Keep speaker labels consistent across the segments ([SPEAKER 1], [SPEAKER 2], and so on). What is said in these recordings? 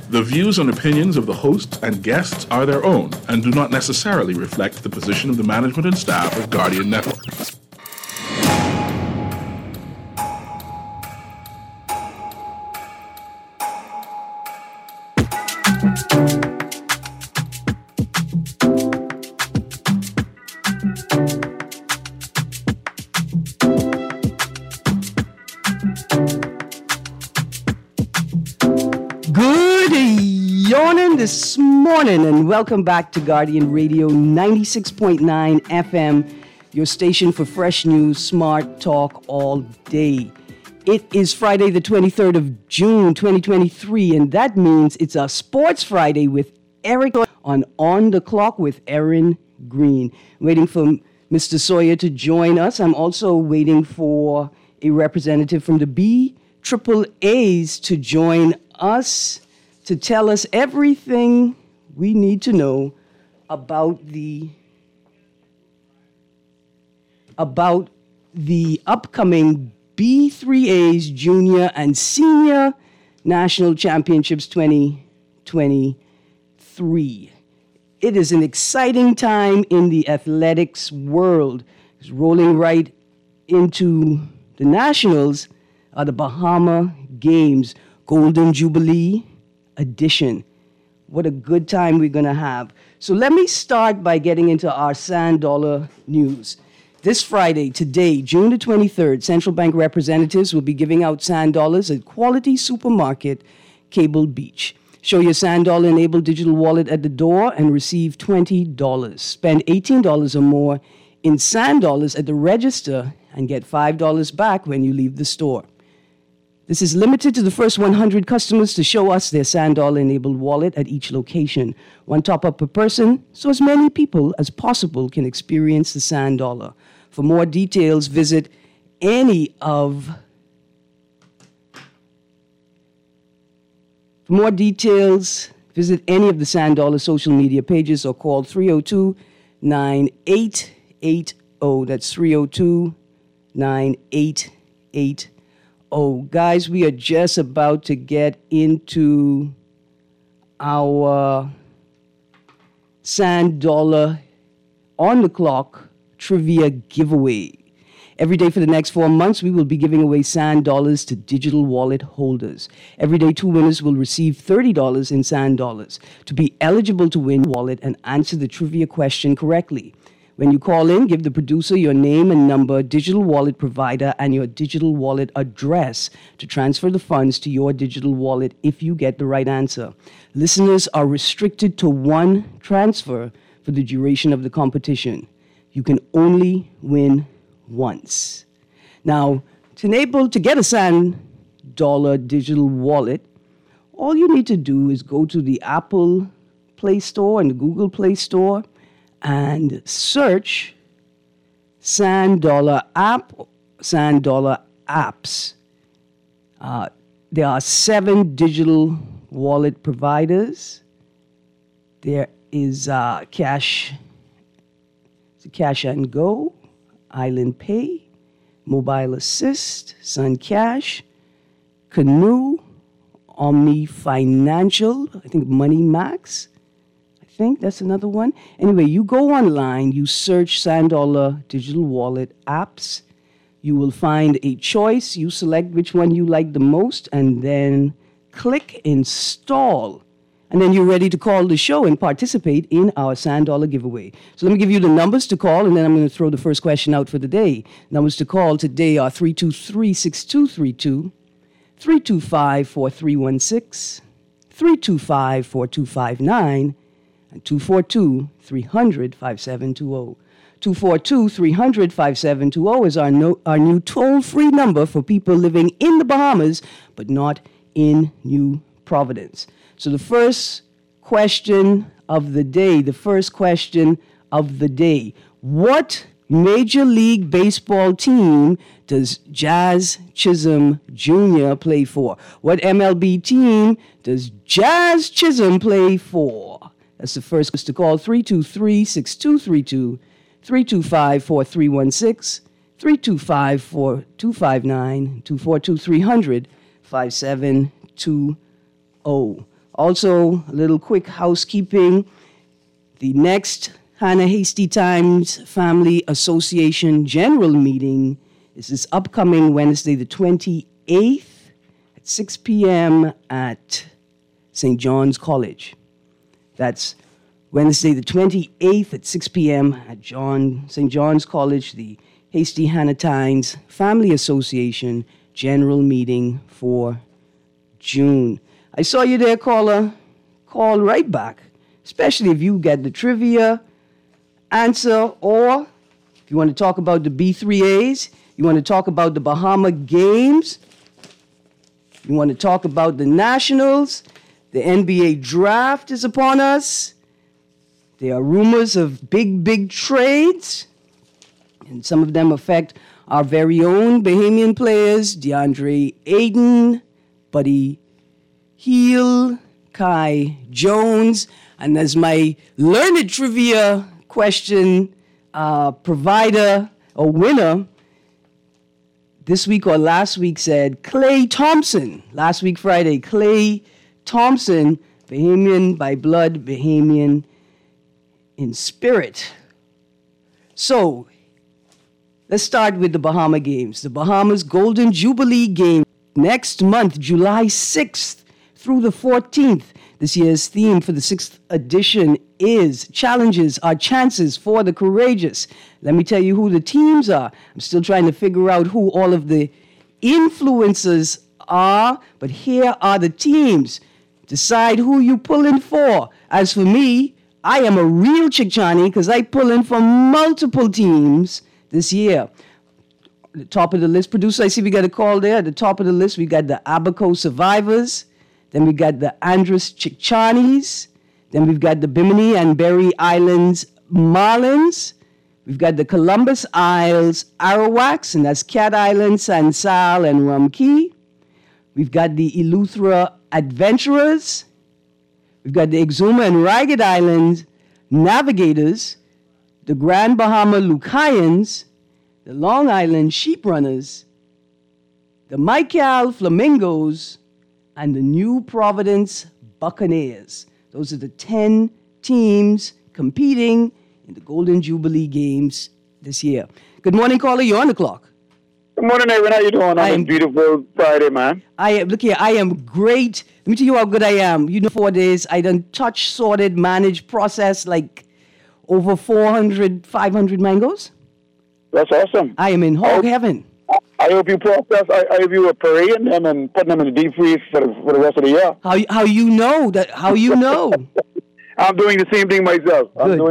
[SPEAKER 1] The views and opinions of the hosts and guests are their own and do not necessarily reflect the position of the management and staff of Guardian Network.
[SPEAKER 2] This morning, and welcome back to Guardian Radio 96.9 FM, your station for fresh news, smart talk all day. It is Friday, the 23rd of June, 2023, and that means it's a Sports Friday with Eric on the Clock with Aaron Green. Waiting for Mr. Sawyer to join us. I'm also waiting for a representative from the BAAAs to join us to tell us everything we need to know about the upcoming B3A's Junior and Senior National Championships 2023. It is an exciting time in the athletics world. It's rolling right into the Nationals are the Bahama Games Golden Jubilee edition. What a good time we're going to have. So let me start by getting into our Sand Dollar news. This Friday, today, June the 23rd, Central Bank representatives will be giving out Sand Dollars at Quality Supermarket, Cable Beach. Show your Sand Dollar-enabled digital wallet at the door and receive $20. Spend $18 or more in Sand Dollars at the register and get $5 back when you leave the store. This is limited to the first 100 customers to show us their Sand Dollar-enabled wallet at each location. One top-up per person, so as many people as possible can experience the Sand Dollar. For more details, visit any of the Sand Dollar social media pages or call 302-9880. That's 302-9880. Oh, guys, we are just about to get into our Sand Dollar on the Clock trivia giveaway. Every day for the next 4 months, we will be giving away Sand Dollars to digital wallet holders. Every day, 2 winners will receive $30 in Sand Dollars. To be eligible to win wallet and answer the trivia question correctly, when you call in, give the producer your name and number, digital wallet provider, and your digital wallet address to transfer the funds to your digital wallet if you get the right answer. Listeners are restricted to one transfer for the duration of the competition. You can only win once. Now, to get a Sand Dollar digital wallet, all you need to do is go to the Apple Play Store and the Google Play Store and search Sand Dollar app, Sand Dollar apps. There are 7 digital wallet providers. There is Cash and Go, Island Pay, Mobile Assist, Sun Cash, Canoe, Omni Financial, I think Money Max. I think that's another one. Anyway, you go online, you search Sand Dollar digital wallet apps. You will find a choice. You select which one you like the most and then click install. And then you're ready to call the show and participate in our Sand Dollar giveaway. So let me give you the numbers to call, and then I'm going to throw the first question out for the day. Numbers to call today are 323-6232, 325-4316, 325-4259, and 242-300-5720. 242-300-5720 is our new toll-free number for people living in the Bahamas, but not in New Providence. So the first question of the day, what Major League Baseball team does Jazz Chisholm Jr. play for? What MLB team does Jazz Chisholm play for? That's the first to call, 323-6232, 325-4316, 325-4259, 242-300-5720. Also, a little quick housekeeping. The next Hannah Hasty Times Family Association General Meeting is this upcoming Wednesday, the 28th at 6 p.m. at St. John's College. That's Wednesday, the 28th at 6 p.m. at St. John's College, the Hasty Hannah Tynes Family Association General Meeting for June. I saw you there, caller. Call right back, especially if you get the trivia answer, or if you want to talk about the B3As, you want to talk about the Bahama Games, you want to talk about the Nationals, the NBA draft is upon us. There are rumors of big trades, and some of them affect our very own Bahamian players, DeAndre Ayton, Buddy Hield, Kai Jones, and as my learned trivia question provider or winner this week or last week said, Klay Thompson. Last week, Friday, Klay Thompson, Bahamian by blood, Bahamian in spirit. So, let's start with the Bahama Games. The Bahamas Golden Jubilee Game next month, July 6th through the 14th. This year's theme for the 6th edition is Challenges are Chances for the Courageous. Let me tell you who the teams are. I'm still trying to figure out who all of the influencers are, but here are the teams. Decide who you pulling for. As for me, I am a real Chickchani because I pull in for multiple teams this year. The top of the list, producer, I see we got a call there. At the top of the list, we got the Abaco Survivors. Then we got the Andros Chickchanis. Then we've got the Bimini and Berry Islands Marlins. We've got the Columbus Isles Arawaks, and that's Cat Island, San Sal, and Rum Key. We've got the Eleuthera Adventurers. We've got the Exuma and Ragged Islands Navigators, the Grand Bahama Lucayans, the Long Island Sheep Runners, the Michael Flamingos, and the New Providence Buccaneers. Those are the 10 teams competing in the Golden Jubilee Games this year. Good morning, caller. You're on the clock.
[SPEAKER 3] Good morning, Evan. How you doing on a beautiful Friday, man?
[SPEAKER 2] Look here, I am great. Let me tell you how good I am. 4 days, I done touch, sorted, managed, processed like over 400, 500 mangoes.
[SPEAKER 3] That's awesome.
[SPEAKER 2] I am in hog heaven.
[SPEAKER 3] I hope you process. I hope you were parading them and putting them in the deep freeze for the rest of the year.
[SPEAKER 2] How you know that? How you know?
[SPEAKER 3] I'm doing the same thing myself.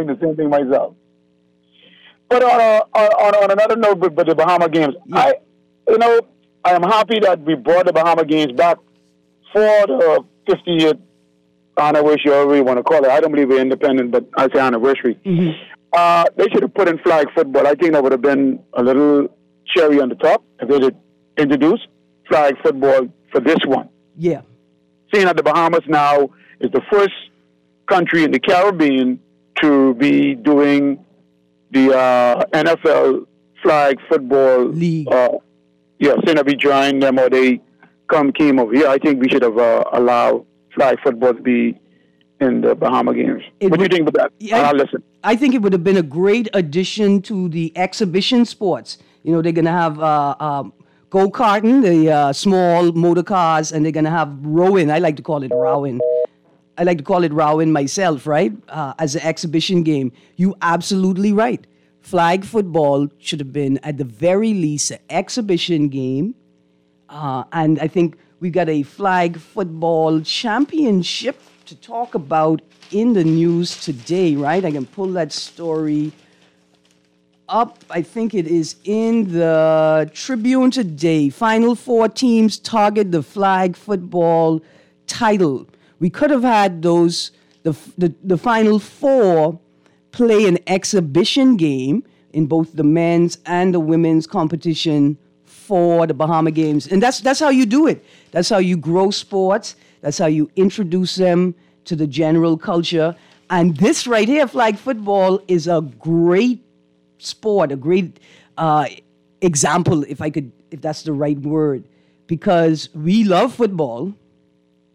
[SPEAKER 3] But on another note, with the Bahama Games, yeah. I am happy that we brought the Bahama Games back for the 50th anniversary, or whatever you want to call it. I don't believe we're independent, but I say anniversary. Mm-hmm. They should have put in flag football. I think that would have been a little cherry on the top if they did introduce flag football for this one.
[SPEAKER 2] Yeah.
[SPEAKER 3] Seeing that the Bahamas now is the first country in the Caribbean to be doing the NFL flag football
[SPEAKER 2] league.
[SPEAKER 3] Seeing that we joined them or they came over here, I think we should have allowed flag football to be in the Bahama Games. What do you think about that?
[SPEAKER 2] Yeah,
[SPEAKER 3] I'll listen.
[SPEAKER 2] I think it would have been a great addition to the exhibition sports. They're going to have go-karting, the small motor cars, and they're going to have rowing. I like to call it rowing. I like to call it rowing myself, right? As an exhibition game. You absolutely right. Flag football should have been, at the very least, an exhibition game. And I think we got a flag football championship to talk about in the news today, right? I can pull that story up. I think it is in the Tribune today. Final 4 teams target the flag football title. We could have had the Final 4 play an exhibition game in both the men's and the women's competition for the Bahama Games. And that's how you do it. That's how you grow sports. That's how you introduce them to the general culture. And this right here, flag football, is a great sport, a great example, if that's the right word, because we love football.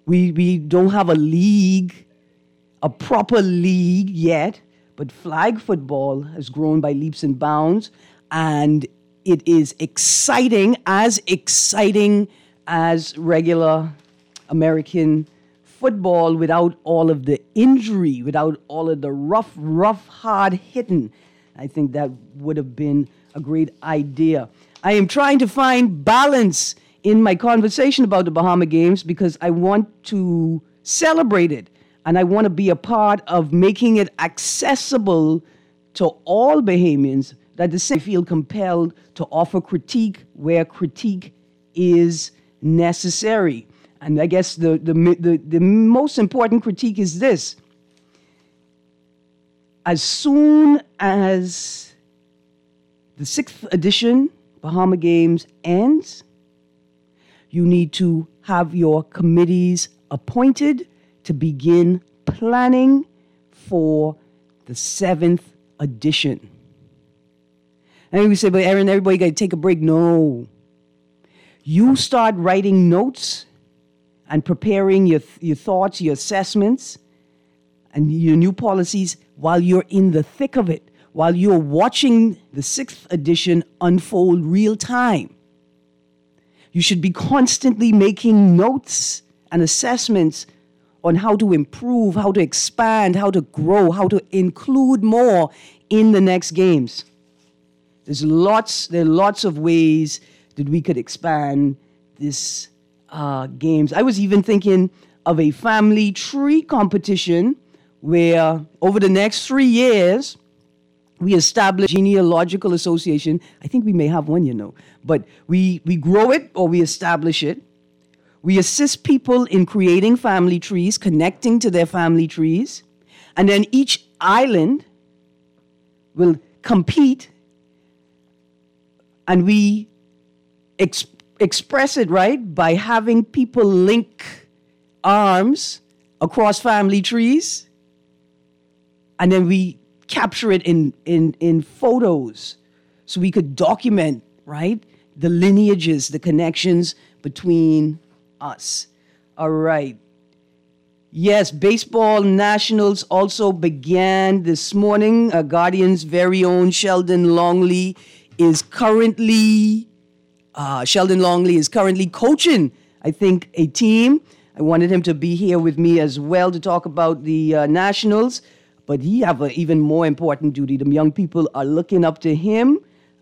[SPEAKER 2] We don't have a league, a proper league yet, but flag football has grown by leaps and bounds, and it is exciting as regular American football without all of the injury, without all of the rough, hard hitting. I think that would have been a great idea. I am trying to find balance in my conversation about the Bahama Games because I want to celebrate it and I want to be a part of making it accessible to all Bahamians that the same feel compelled to offer critique where critique is necessary. And I guess the most important critique is this. As soon as the 6th edition Bahama Games ends, you need to have your committees appointed to begin planning for the 7th edition. And we say, but Aaron, everybody got to take a break. No. You start writing notes and preparing your thoughts, your assessments, and your new policies while you're in the thick of it, while you're watching the 6th edition unfold real time. You should be constantly making notes and assessments on how to improve, how to expand, how to grow, how to include more in the next games. There are lots of ways that we could expand this games. I was even thinking of a family tree competition where over the next 3 years, we establish a genealogical association. I think we may have one, but we grow it or we establish it. We assist people in creating family trees, connecting to their family trees. And then each island will compete and we express it, right, by having people link arms across family trees. And then we capture it in photos so we could document, right, the lineages, the connections between us. All right. Yes, baseball nationals also began this morning. Guardian's very own Sheldon Longley is currently coaching, I think, a team. I wanted him to be here with me as well to talk about the nationals. But he have an even more important duty. The young people are looking up to him.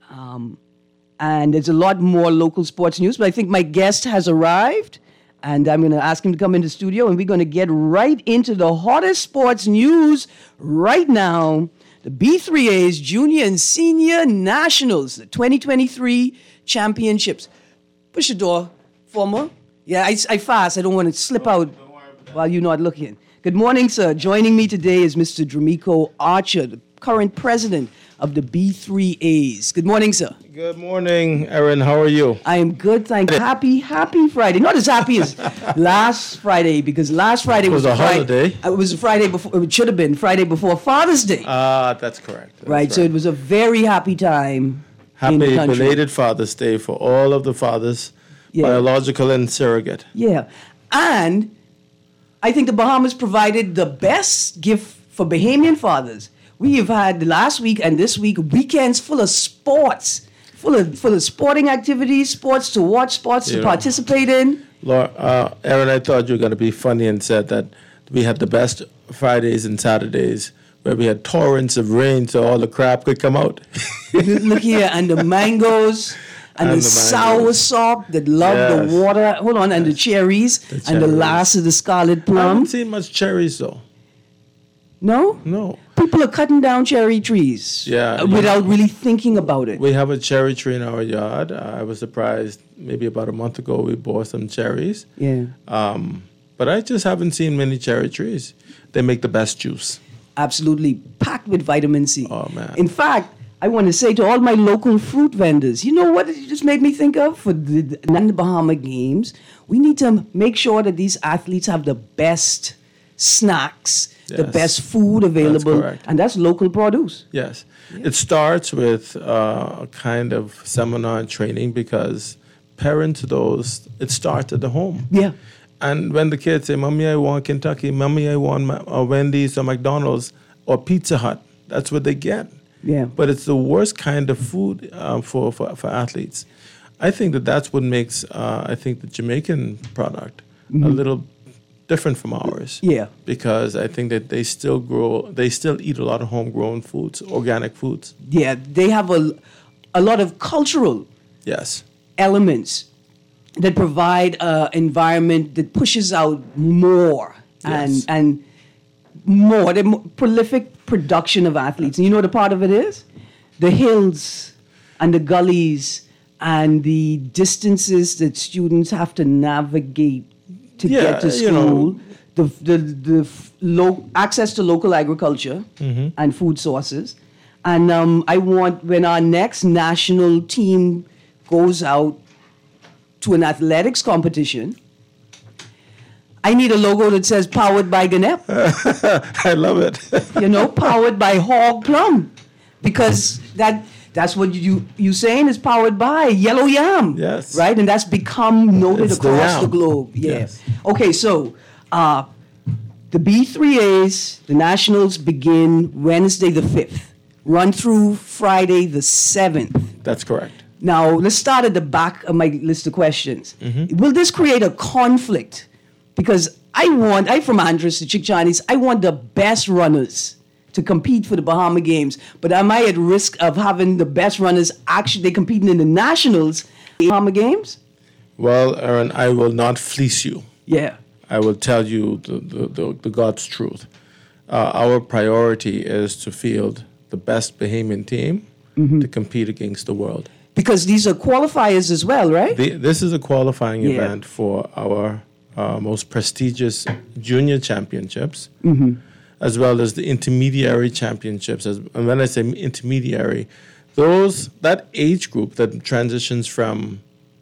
[SPEAKER 2] And there's a lot more local sports news. But I think my guest has arrived. And I'm going to ask him to come into the studio. And we're going to get right into the hottest sports news right now. The B3A's Junior and Senior Nationals, the 2023 championships. Push the door, former. Yeah, I fast. I don't want to slip out while you're not looking. Good morning, sir. Joining me today is Mr. Dramico Archer, the current president of the B3As. Good morning, sir.
[SPEAKER 4] Good morning, Aaron. How are you?
[SPEAKER 2] I am good, thank you. Happy Friday. Not as happy as last Friday, because last Friday was
[SPEAKER 4] a holiday.
[SPEAKER 2] It was a Friday before. It should have been Friday before Father's Day.
[SPEAKER 4] That's correct. That's
[SPEAKER 2] right. So it was a very happy time.
[SPEAKER 4] Happy belated Father's Day for all of the fathers, biological and surrogate.
[SPEAKER 2] Yeah, and I think the Bahamas provided the best gift for Bahamian fathers. We have had last week and this week weekends full of sports, full of sporting activities, sports to watch, sports to participate in.
[SPEAKER 4] Aaron, I thought you were going to be funny and said that we had the best Fridays and Saturdays where we had torrents of rain so all the crap could come out.
[SPEAKER 2] Look here, and the mangoes. And the soursop that love the water. Hold on, and the cherries. And the last of the scarlet plum.
[SPEAKER 4] I haven't seen much cherries, though.
[SPEAKER 2] No?
[SPEAKER 4] No.
[SPEAKER 2] People are cutting down cherry trees without really thinking about it.
[SPEAKER 4] We have a cherry tree in our yard. I was surprised maybe about a month ago we bought some cherries.
[SPEAKER 2] Yeah.
[SPEAKER 4] But I just haven't seen many cherry trees. They make the best juice.
[SPEAKER 2] Absolutely. Packed with vitamin C.
[SPEAKER 4] Oh, man.
[SPEAKER 2] In fact, I want to say to all my local fruit vendors, you know what it just made me think of? For the Bahama Games, we need to make sure that these athletes have the best snacks, the best food available, and that's local produce.
[SPEAKER 4] Yes. Yeah. It starts with a kind of seminar and training because it starts at the home.
[SPEAKER 2] Yeah.
[SPEAKER 4] And when the kids say, "Mommy, I want Kentucky," "Mommy, I want Wendy's or McDonald's or Pizza Hut," that's what they get.
[SPEAKER 2] Yeah.
[SPEAKER 4] But it's the worst kind of food for athletes. I think that's what makes I think the Jamaican product a little different from ours.
[SPEAKER 2] Yeah.
[SPEAKER 4] Because I think that they still eat a lot of homegrown foods, organic foods.
[SPEAKER 2] Yeah, they have a lot of cultural
[SPEAKER 4] Yes.
[SPEAKER 2] elements that provide an environment that pushes out more
[SPEAKER 4] Yes.
[SPEAKER 2] and more, the prolific production of athletes. And you know what a part of it is? The hills and the gullies and the distances that students have to navigate to get to school. Access to local agriculture and food sources. And I want, when our next national team goes out to an athletics competition, I need a logo that says "Powered by Ganep."
[SPEAKER 4] I love it.
[SPEAKER 2] Powered by Hog Plum, because that's what you saying is powered by Yellow Yam.
[SPEAKER 4] Yes.
[SPEAKER 2] Right, and that's become noted
[SPEAKER 4] It's the
[SPEAKER 2] across the
[SPEAKER 4] yam.
[SPEAKER 2] globe. Yeah.
[SPEAKER 4] Yes.
[SPEAKER 2] Okay, so the B3As, the nationals begin Wednesday the 5th, run through Friday the 7th.
[SPEAKER 4] That's correct.
[SPEAKER 2] Now, let's start at the back of my list of questions. Will this create a conflict? Because I'm from Andros, the Chickchanis, I want the best runners to compete for the Bahama Games. But am I at risk of having the best runners actually competing in the nationals, Bahama Games?
[SPEAKER 4] Well, Aaron, I will not fleece you.
[SPEAKER 2] Yeah.
[SPEAKER 4] I will tell you the God's truth. Our priority is to field the best Bahamian team to compete against the world.
[SPEAKER 2] Because these are qualifiers as well, right?
[SPEAKER 4] This is a qualifying
[SPEAKER 2] Yeah.
[SPEAKER 4] event for our most prestigious junior championships, as well as the intermediary championships. And when I say intermediary, that age group that transitions from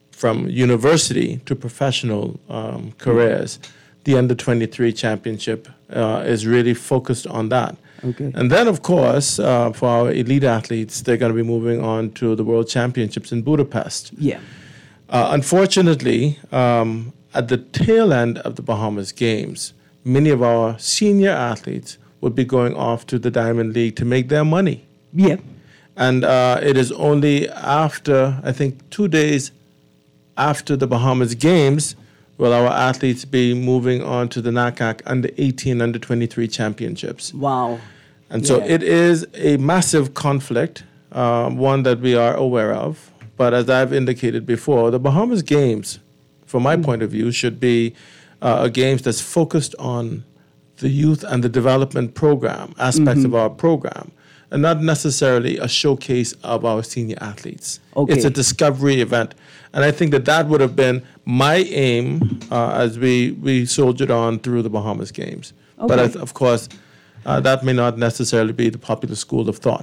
[SPEAKER 4] university to professional careers, the under-23 championship is really focused on that.
[SPEAKER 2] Okay.
[SPEAKER 4] And then, of course, for our elite athletes, they're going to be moving on to the World Championships in Budapest.
[SPEAKER 2] Yeah.
[SPEAKER 4] Unfortunately, at the tail end of the Bahamas Games, many of our senior athletes would be going off to the Diamond League to make their money.
[SPEAKER 2] Yeah.
[SPEAKER 4] And it is only after, I think, 2 days after the Bahamas Games will our athletes be moving on to the NACAC under-18, under-23 championships.
[SPEAKER 2] Wow.
[SPEAKER 4] And so
[SPEAKER 2] Yeah.
[SPEAKER 4] it is a massive conflict, one that we are aware of. But as I've indicated before, the Bahamas Games, from my point of view, should be a games that's focused on the youth and the development program, aspects of our program, and not necessarily a showcase of our senior athletes.
[SPEAKER 2] Okay.
[SPEAKER 4] It's a discovery event. And I think that would have been my aim as we soldiered on through the Bahamas Games.
[SPEAKER 2] Okay.
[SPEAKER 4] But of course, that may not necessarily be the popular school of thought.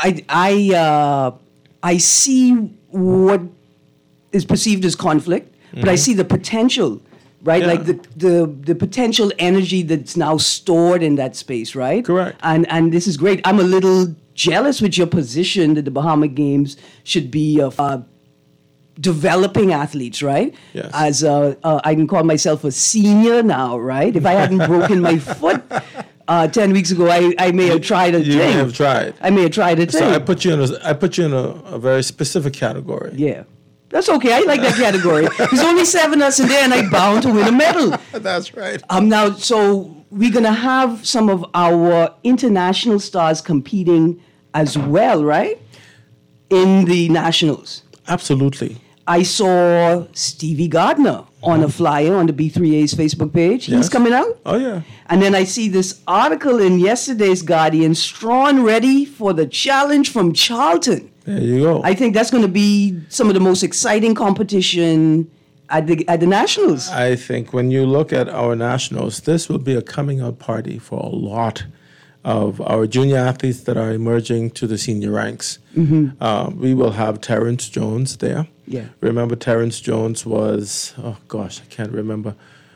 [SPEAKER 2] I see what is perceived as conflict, but I see the potential, right?
[SPEAKER 4] Yeah.
[SPEAKER 2] Like the potential energy that's now stored in that space, right?
[SPEAKER 4] Correct.
[SPEAKER 2] And this is great. I'm a little jealous with your position that the Bahama Games should be developing athletes, right?
[SPEAKER 4] Yes.
[SPEAKER 2] As I can call myself a senior now, right? If I hadn't broken my foot 10 weeks ago, I may have tried a thing.
[SPEAKER 4] You may have tried.
[SPEAKER 2] I may have tried a thing.
[SPEAKER 4] So I put you in a very specific category.
[SPEAKER 2] Yeah. That's okay. I like that category. There's only 7 of us in there, and I'm bound to win a medal.
[SPEAKER 4] That's right.
[SPEAKER 2] Now, so we're going to have some of our international stars competing as well, right? In the nationals.
[SPEAKER 4] Absolutely.
[SPEAKER 2] I saw Stevie Gardner on a flyer on the B3A's Facebook page. He's
[SPEAKER 4] Yes.
[SPEAKER 2] coming out.
[SPEAKER 4] Oh, yeah.
[SPEAKER 2] And then I see this article in yesterday's Guardian, Strawn ready for the challenge from Charlton.
[SPEAKER 4] There you go.
[SPEAKER 2] I think that's going to be some of the most exciting competition at the nationals.
[SPEAKER 4] I think when you look at our nationals, this will be a coming out party for a lot of our junior athletes that are emerging to the senior ranks. We will have Terrence Jones there.
[SPEAKER 2] Yeah.
[SPEAKER 4] Remember, Terrence Jones was, I can't remember.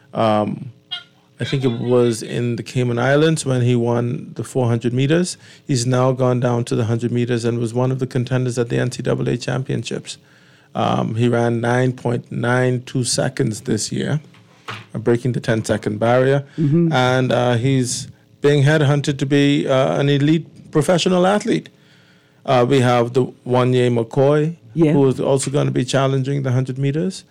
[SPEAKER 4] I think it was in the Cayman Islands when he won the 400 meters. He's now gone down to the 100 meters and was one of the contenders at the NCAA championships. He ran 9.92 seconds this year. breaking the 10-second barrier. And he's being headhunted to be an elite professional athlete. We have the Wanye McCoy, who is also going to be challenging the 100 meters.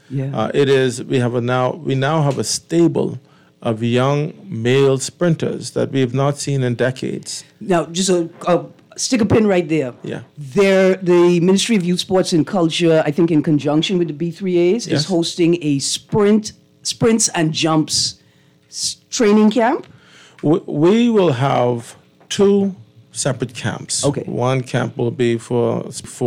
[SPEAKER 4] We now have a stable of young male sprinters that we have not seen in decades.
[SPEAKER 2] Now, just stick a pin right there.
[SPEAKER 4] Yeah.
[SPEAKER 2] The Ministry of Youth, Sports and Culture, I think in conjunction with the B3As, is hosting a sprints and jumps training camp.
[SPEAKER 4] We will have 2 separate camps.
[SPEAKER 2] Okay.
[SPEAKER 4] One camp will be for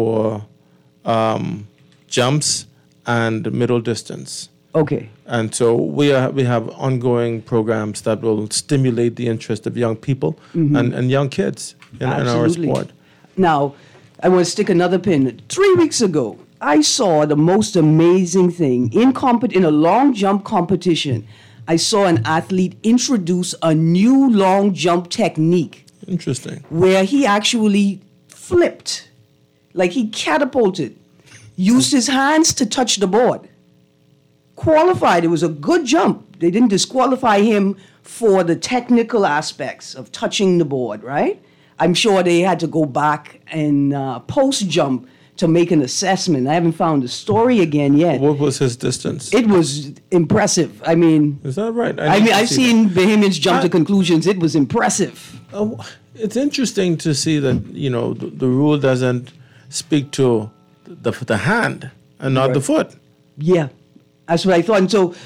[SPEAKER 4] jumps and middle distance.
[SPEAKER 2] Okay.
[SPEAKER 4] And so we have ongoing programs that will stimulate the interest of young people and young kids in our sport.
[SPEAKER 2] Now, I want to stick another pin. 3 weeks ago, I saw the most amazing thing in a long jump competition. I saw an athlete introduce a new long jump technique.
[SPEAKER 4] Interesting.
[SPEAKER 2] Where he actually flipped, like he catapulted, used his hands to touch the board. Qualified. It was a good jump. They didn't disqualify him for the technical aspects of touching the board, right? I'm sure they had to go back and post-jump to make an assessment. I haven't found the story again yet.
[SPEAKER 4] What was his distance?
[SPEAKER 2] It was impressive. I mean...
[SPEAKER 4] Is that right?
[SPEAKER 2] I've seen Bahamians jump to conclusions. It was impressive.
[SPEAKER 4] It's interesting to see that, the rule doesn't speak to the hand and not the foot.
[SPEAKER 2] Yeah. That's what I thought. And so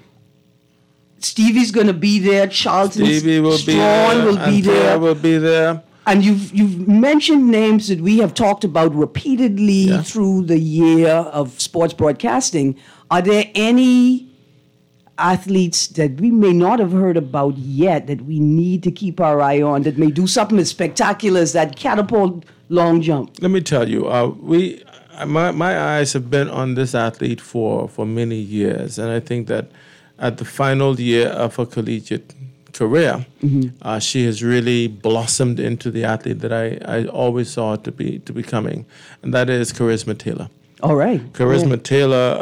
[SPEAKER 2] Stevie's going to be there. Charlton Strawn will be there.
[SPEAKER 4] Will be there.
[SPEAKER 2] And you've mentioned names that we have talked about repeatedly through the year of sports broadcasting. Are there any athletes that we may not have heard about yet that we need to keep our eye on that may do something as spectacular as that catapult long jump?
[SPEAKER 4] Let me tell you, my eyes have been on this athlete for many years, and I think that at the final year of her collegiate career, she has really blossomed into the athlete that I always saw her to be becoming, and that is Charisma Taylor.
[SPEAKER 2] All right.
[SPEAKER 4] Charisma Taylor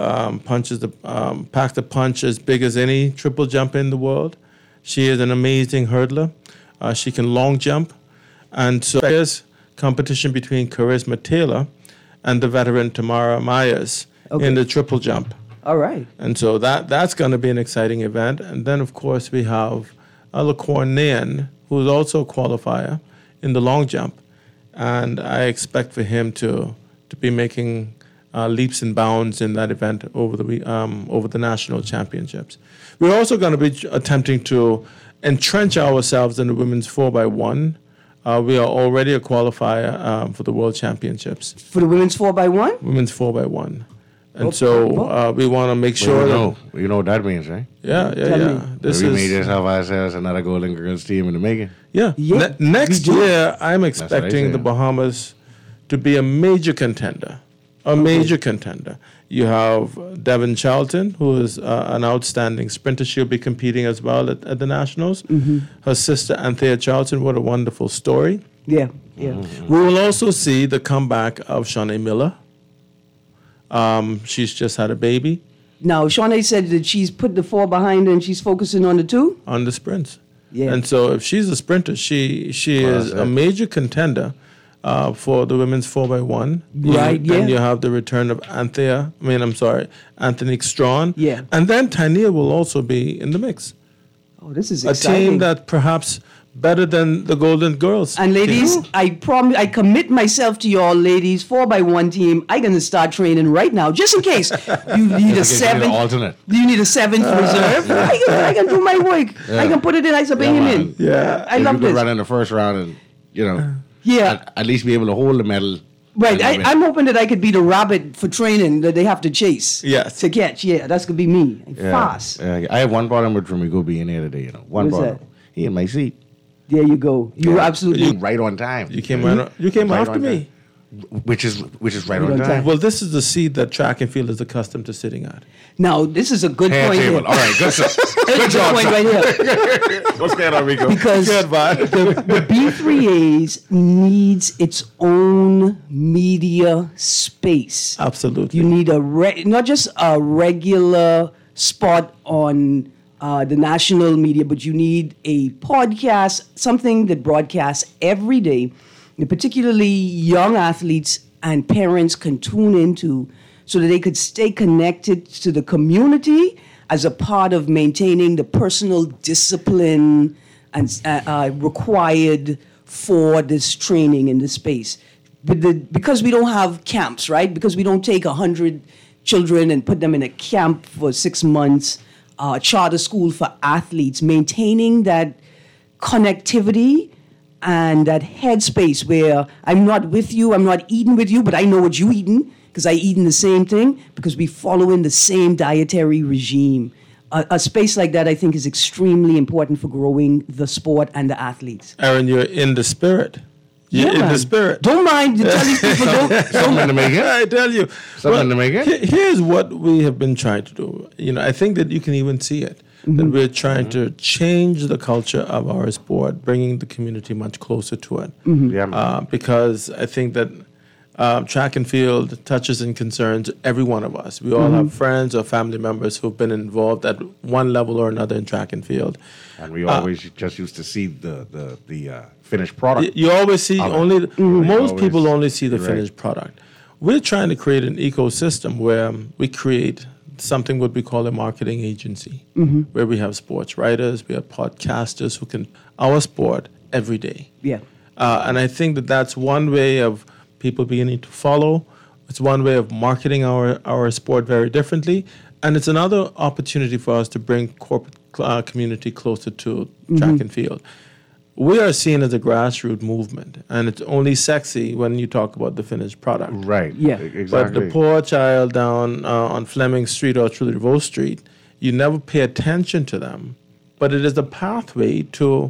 [SPEAKER 4] packs the punch as big as any triple jump in the world. She is an amazing hurdler. She can long jump, and so there's competition between Charisma Taylor and the veteran Tamara Myers in the triple jump.
[SPEAKER 2] All right.
[SPEAKER 4] And so that's going to be an exciting event. And then, of course, we have Laquan Nairn, who is also a qualifier in the long jump. And I expect for him to be making leaps and bounds in that event over the national championships. We're also going to be attempting to entrench ourselves in the women's 4x1. We are already a qualifier for the World Championships.
[SPEAKER 2] For the women's 4x1?
[SPEAKER 4] Women's 4x1. And we want to make sure
[SPEAKER 5] you know what that means, right?
[SPEAKER 4] Yeah.
[SPEAKER 5] We may just have ourselves another Golden Girls team in the making.
[SPEAKER 4] Yeah. Next year, I'm expecting the Bahamas to be a major contender. Major contender. You have Devon Charlton, who is an outstanding sprinter. She'll be competing as well at the Nationals. Her sister, Anthea Charlton, what a wonderful story.
[SPEAKER 2] Yeah.
[SPEAKER 4] We will also see the comeback of Shanae Miller. She's just had a baby.
[SPEAKER 2] Now, Shanae said that she's put the 4 behind her and she's focusing on the 2?
[SPEAKER 4] On the sprints.
[SPEAKER 2] Yeah.
[SPEAKER 4] And so if she's a sprinter, she is a major contender for the women's 4x1.
[SPEAKER 2] Right,
[SPEAKER 4] And you have the return of Anthony Strawn.
[SPEAKER 2] Yeah.
[SPEAKER 4] And then Tania will also be in the mix.
[SPEAKER 2] Oh, this is
[SPEAKER 4] exciting. A team that perhaps better than the Golden Girls.
[SPEAKER 2] And ladies, I commit myself to y'all ladies, 4x1 team. I'm going to start training right now, just in case you need a 7th.
[SPEAKER 5] Alternate.
[SPEAKER 2] You need a 7th reserve. I can do my work. Yeah. I can put it in. I can bring him in.
[SPEAKER 4] Yeah.
[SPEAKER 2] I love this.
[SPEAKER 5] You can run in the first round and,
[SPEAKER 2] yeah.
[SPEAKER 5] At least be able to hold the medal.
[SPEAKER 2] Right. I'm hoping that I could be the rabbit for training that they have to chase.
[SPEAKER 4] Yes.
[SPEAKER 2] To catch. Yeah, that's going to be me. Fast.
[SPEAKER 5] I have one problem with Remigo being here today, One problem. He in my seat.
[SPEAKER 2] There you go. You absolutely
[SPEAKER 5] right on time.
[SPEAKER 4] You came after me.
[SPEAKER 5] Which is right on time.
[SPEAKER 4] Well, this is the seat that track and field is accustomed to sitting at.
[SPEAKER 2] Now, this is a good point here.
[SPEAKER 5] All right, good job.
[SPEAKER 2] Good point right here.
[SPEAKER 5] What's going on, Rico?
[SPEAKER 2] Because the B3As needs its own media space.
[SPEAKER 4] Absolutely.
[SPEAKER 2] You need not just a regular spot on the national media, but you need a podcast, something that broadcasts every day, and particularly young athletes and parents can tune into so that they could stay connected to the community as a part of maintaining the personal discipline and required for this training in this space. Because we don't have camps, right? Because we don't take 100 children and put them in a camp for 6 months, charter school for athletes, maintaining that connectivity and that headspace where I'm not with you, I'm not eating with you, but I know what you eating because I eating the same thing because we following the same dietary regime. A space like that, I think, is extremely important for growing the sport and the athletes.
[SPEAKER 4] Aaron, you're in the spirit. You're in the spirit.
[SPEAKER 2] Don't mind to tell these people.
[SPEAKER 5] Something to make it.
[SPEAKER 4] I tell you.
[SPEAKER 5] Something to make it.
[SPEAKER 4] Here's what we have been trying to do. I think that you can even see it. That we're trying to change the culture of our sport, bringing the community much closer to it.
[SPEAKER 5] Yeah, man.
[SPEAKER 4] Because I think that track and field touches and concerns every one of us. We all have friends or family members who've been involved at one level or another in track and field.
[SPEAKER 5] And we always just used to see the finished product.
[SPEAKER 4] You always see most people only see the
[SPEAKER 5] Right.
[SPEAKER 4] finished product. We're trying to create an ecosystem where we create something what we call a marketing agency, where we have sports writers, we have podcasters who can our sport every day.
[SPEAKER 2] Yeah.
[SPEAKER 4] And I think that that's one way of people beginning to follow. It's one way of marketing our sport very differently. And it's another opportunity for us to bring corporate community closer to track and field. We are seen as a grassroots movement, and it's only sexy when you talk about the finished product.
[SPEAKER 5] Right.
[SPEAKER 2] Yeah.
[SPEAKER 5] Exactly.
[SPEAKER 4] But the poor child down on Fleming Street or through the Revaux Street, you never pay attention to them. But it is a pathway to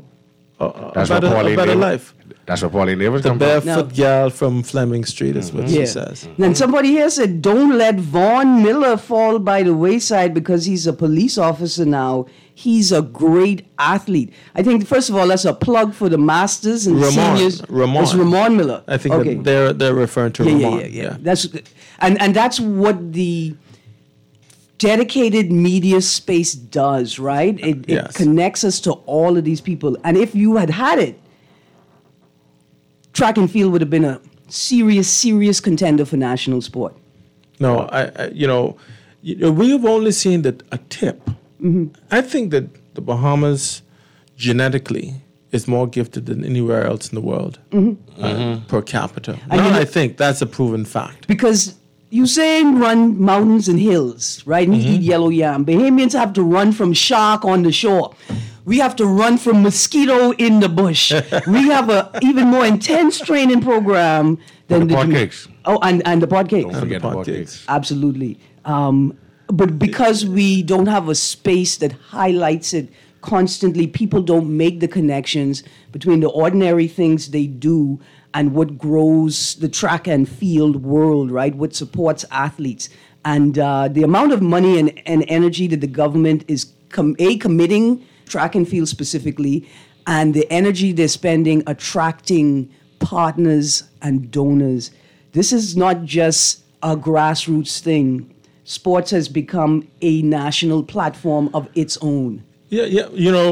[SPEAKER 4] a better life.
[SPEAKER 5] That's what Pauline Davis
[SPEAKER 4] The
[SPEAKER 5] come from.
[SPEAKER 4] barefoot gal from Fleming Street is what she
[SPEAKER 2] Yeah.
[SPEAKER 4] says.
[SPEAKER 2] Then somebody here said, don't let Vaughn Miller fall by the wayside because he's a police officer now. He's a great athlete. I think, first of all, that's a plug for the masters and seniors.
[SPEAKER 4] Ramon.
[SPEAKER 2] That's Ramon Miller.
[SPEAKER 4] I think that they're referring to Ramon.
[SPEAKER 2] Yeah. That's and that's what the dedicated media space does, right? It
[SPEAKER 4] Yes.
[SPEAKER 2] connects us to all of these people. And if you had it, track and field would have been a serious contender for national sport.
[SPEAKER 4] No, we have only seen a tip. I think that the Bahamas genetically is more gifted than anywhere else in the world per capita. I think that's a proven fact.
[SPEAKER 2] Because Usain run mountains and hills, right? And he eat yellow yam. Bahamians have to run from shark on the shore. We have to run from mosquito in the bush. We have a even more intense training program than
[SPEAKER 5] the pod cakes.
[SPEAKER 2] Oh, and the pod cakes.
[SPEAKER 5] Don't forget the
[SPEAKER 4] pod
[SPEAKER 5] pod
[SPEAKER 4] cakes.
[SPEAKER 5] cakes.
[SPEAKER 2] Absolutely. But because we don't have a space that highlights it constantly, people don't make the connections between the ordinary things they do and what grows the track and field world, right? What supports athletes. And the amount of money and energy that the government is committing, track and field specifically, and the energy they're spending attracting partners and donors. This is not just a grassroots thing. Sports has become a national platform of its own.
[SPEAKER 4] Yeah.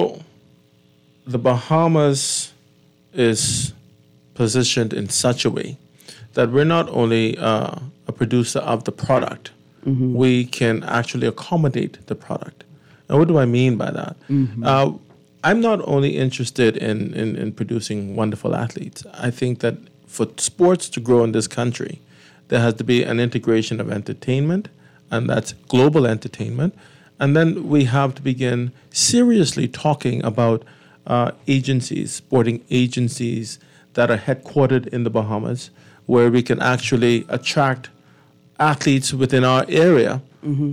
[SPEAKER 4] The Bahamas is positioned in such a way that we're not only a producer of the product, we can actually accommodate the product. And what do I mean by that? I'm not only interested in producing wonderful athletes. I think that for sports to grow in this country, there has to be an integration of entertainment, and that's global entertainment. And then we have to begin seriously talking about agencies, sporting agencies that are headquartered in the Bahamas, where we can actually attract athletes within our area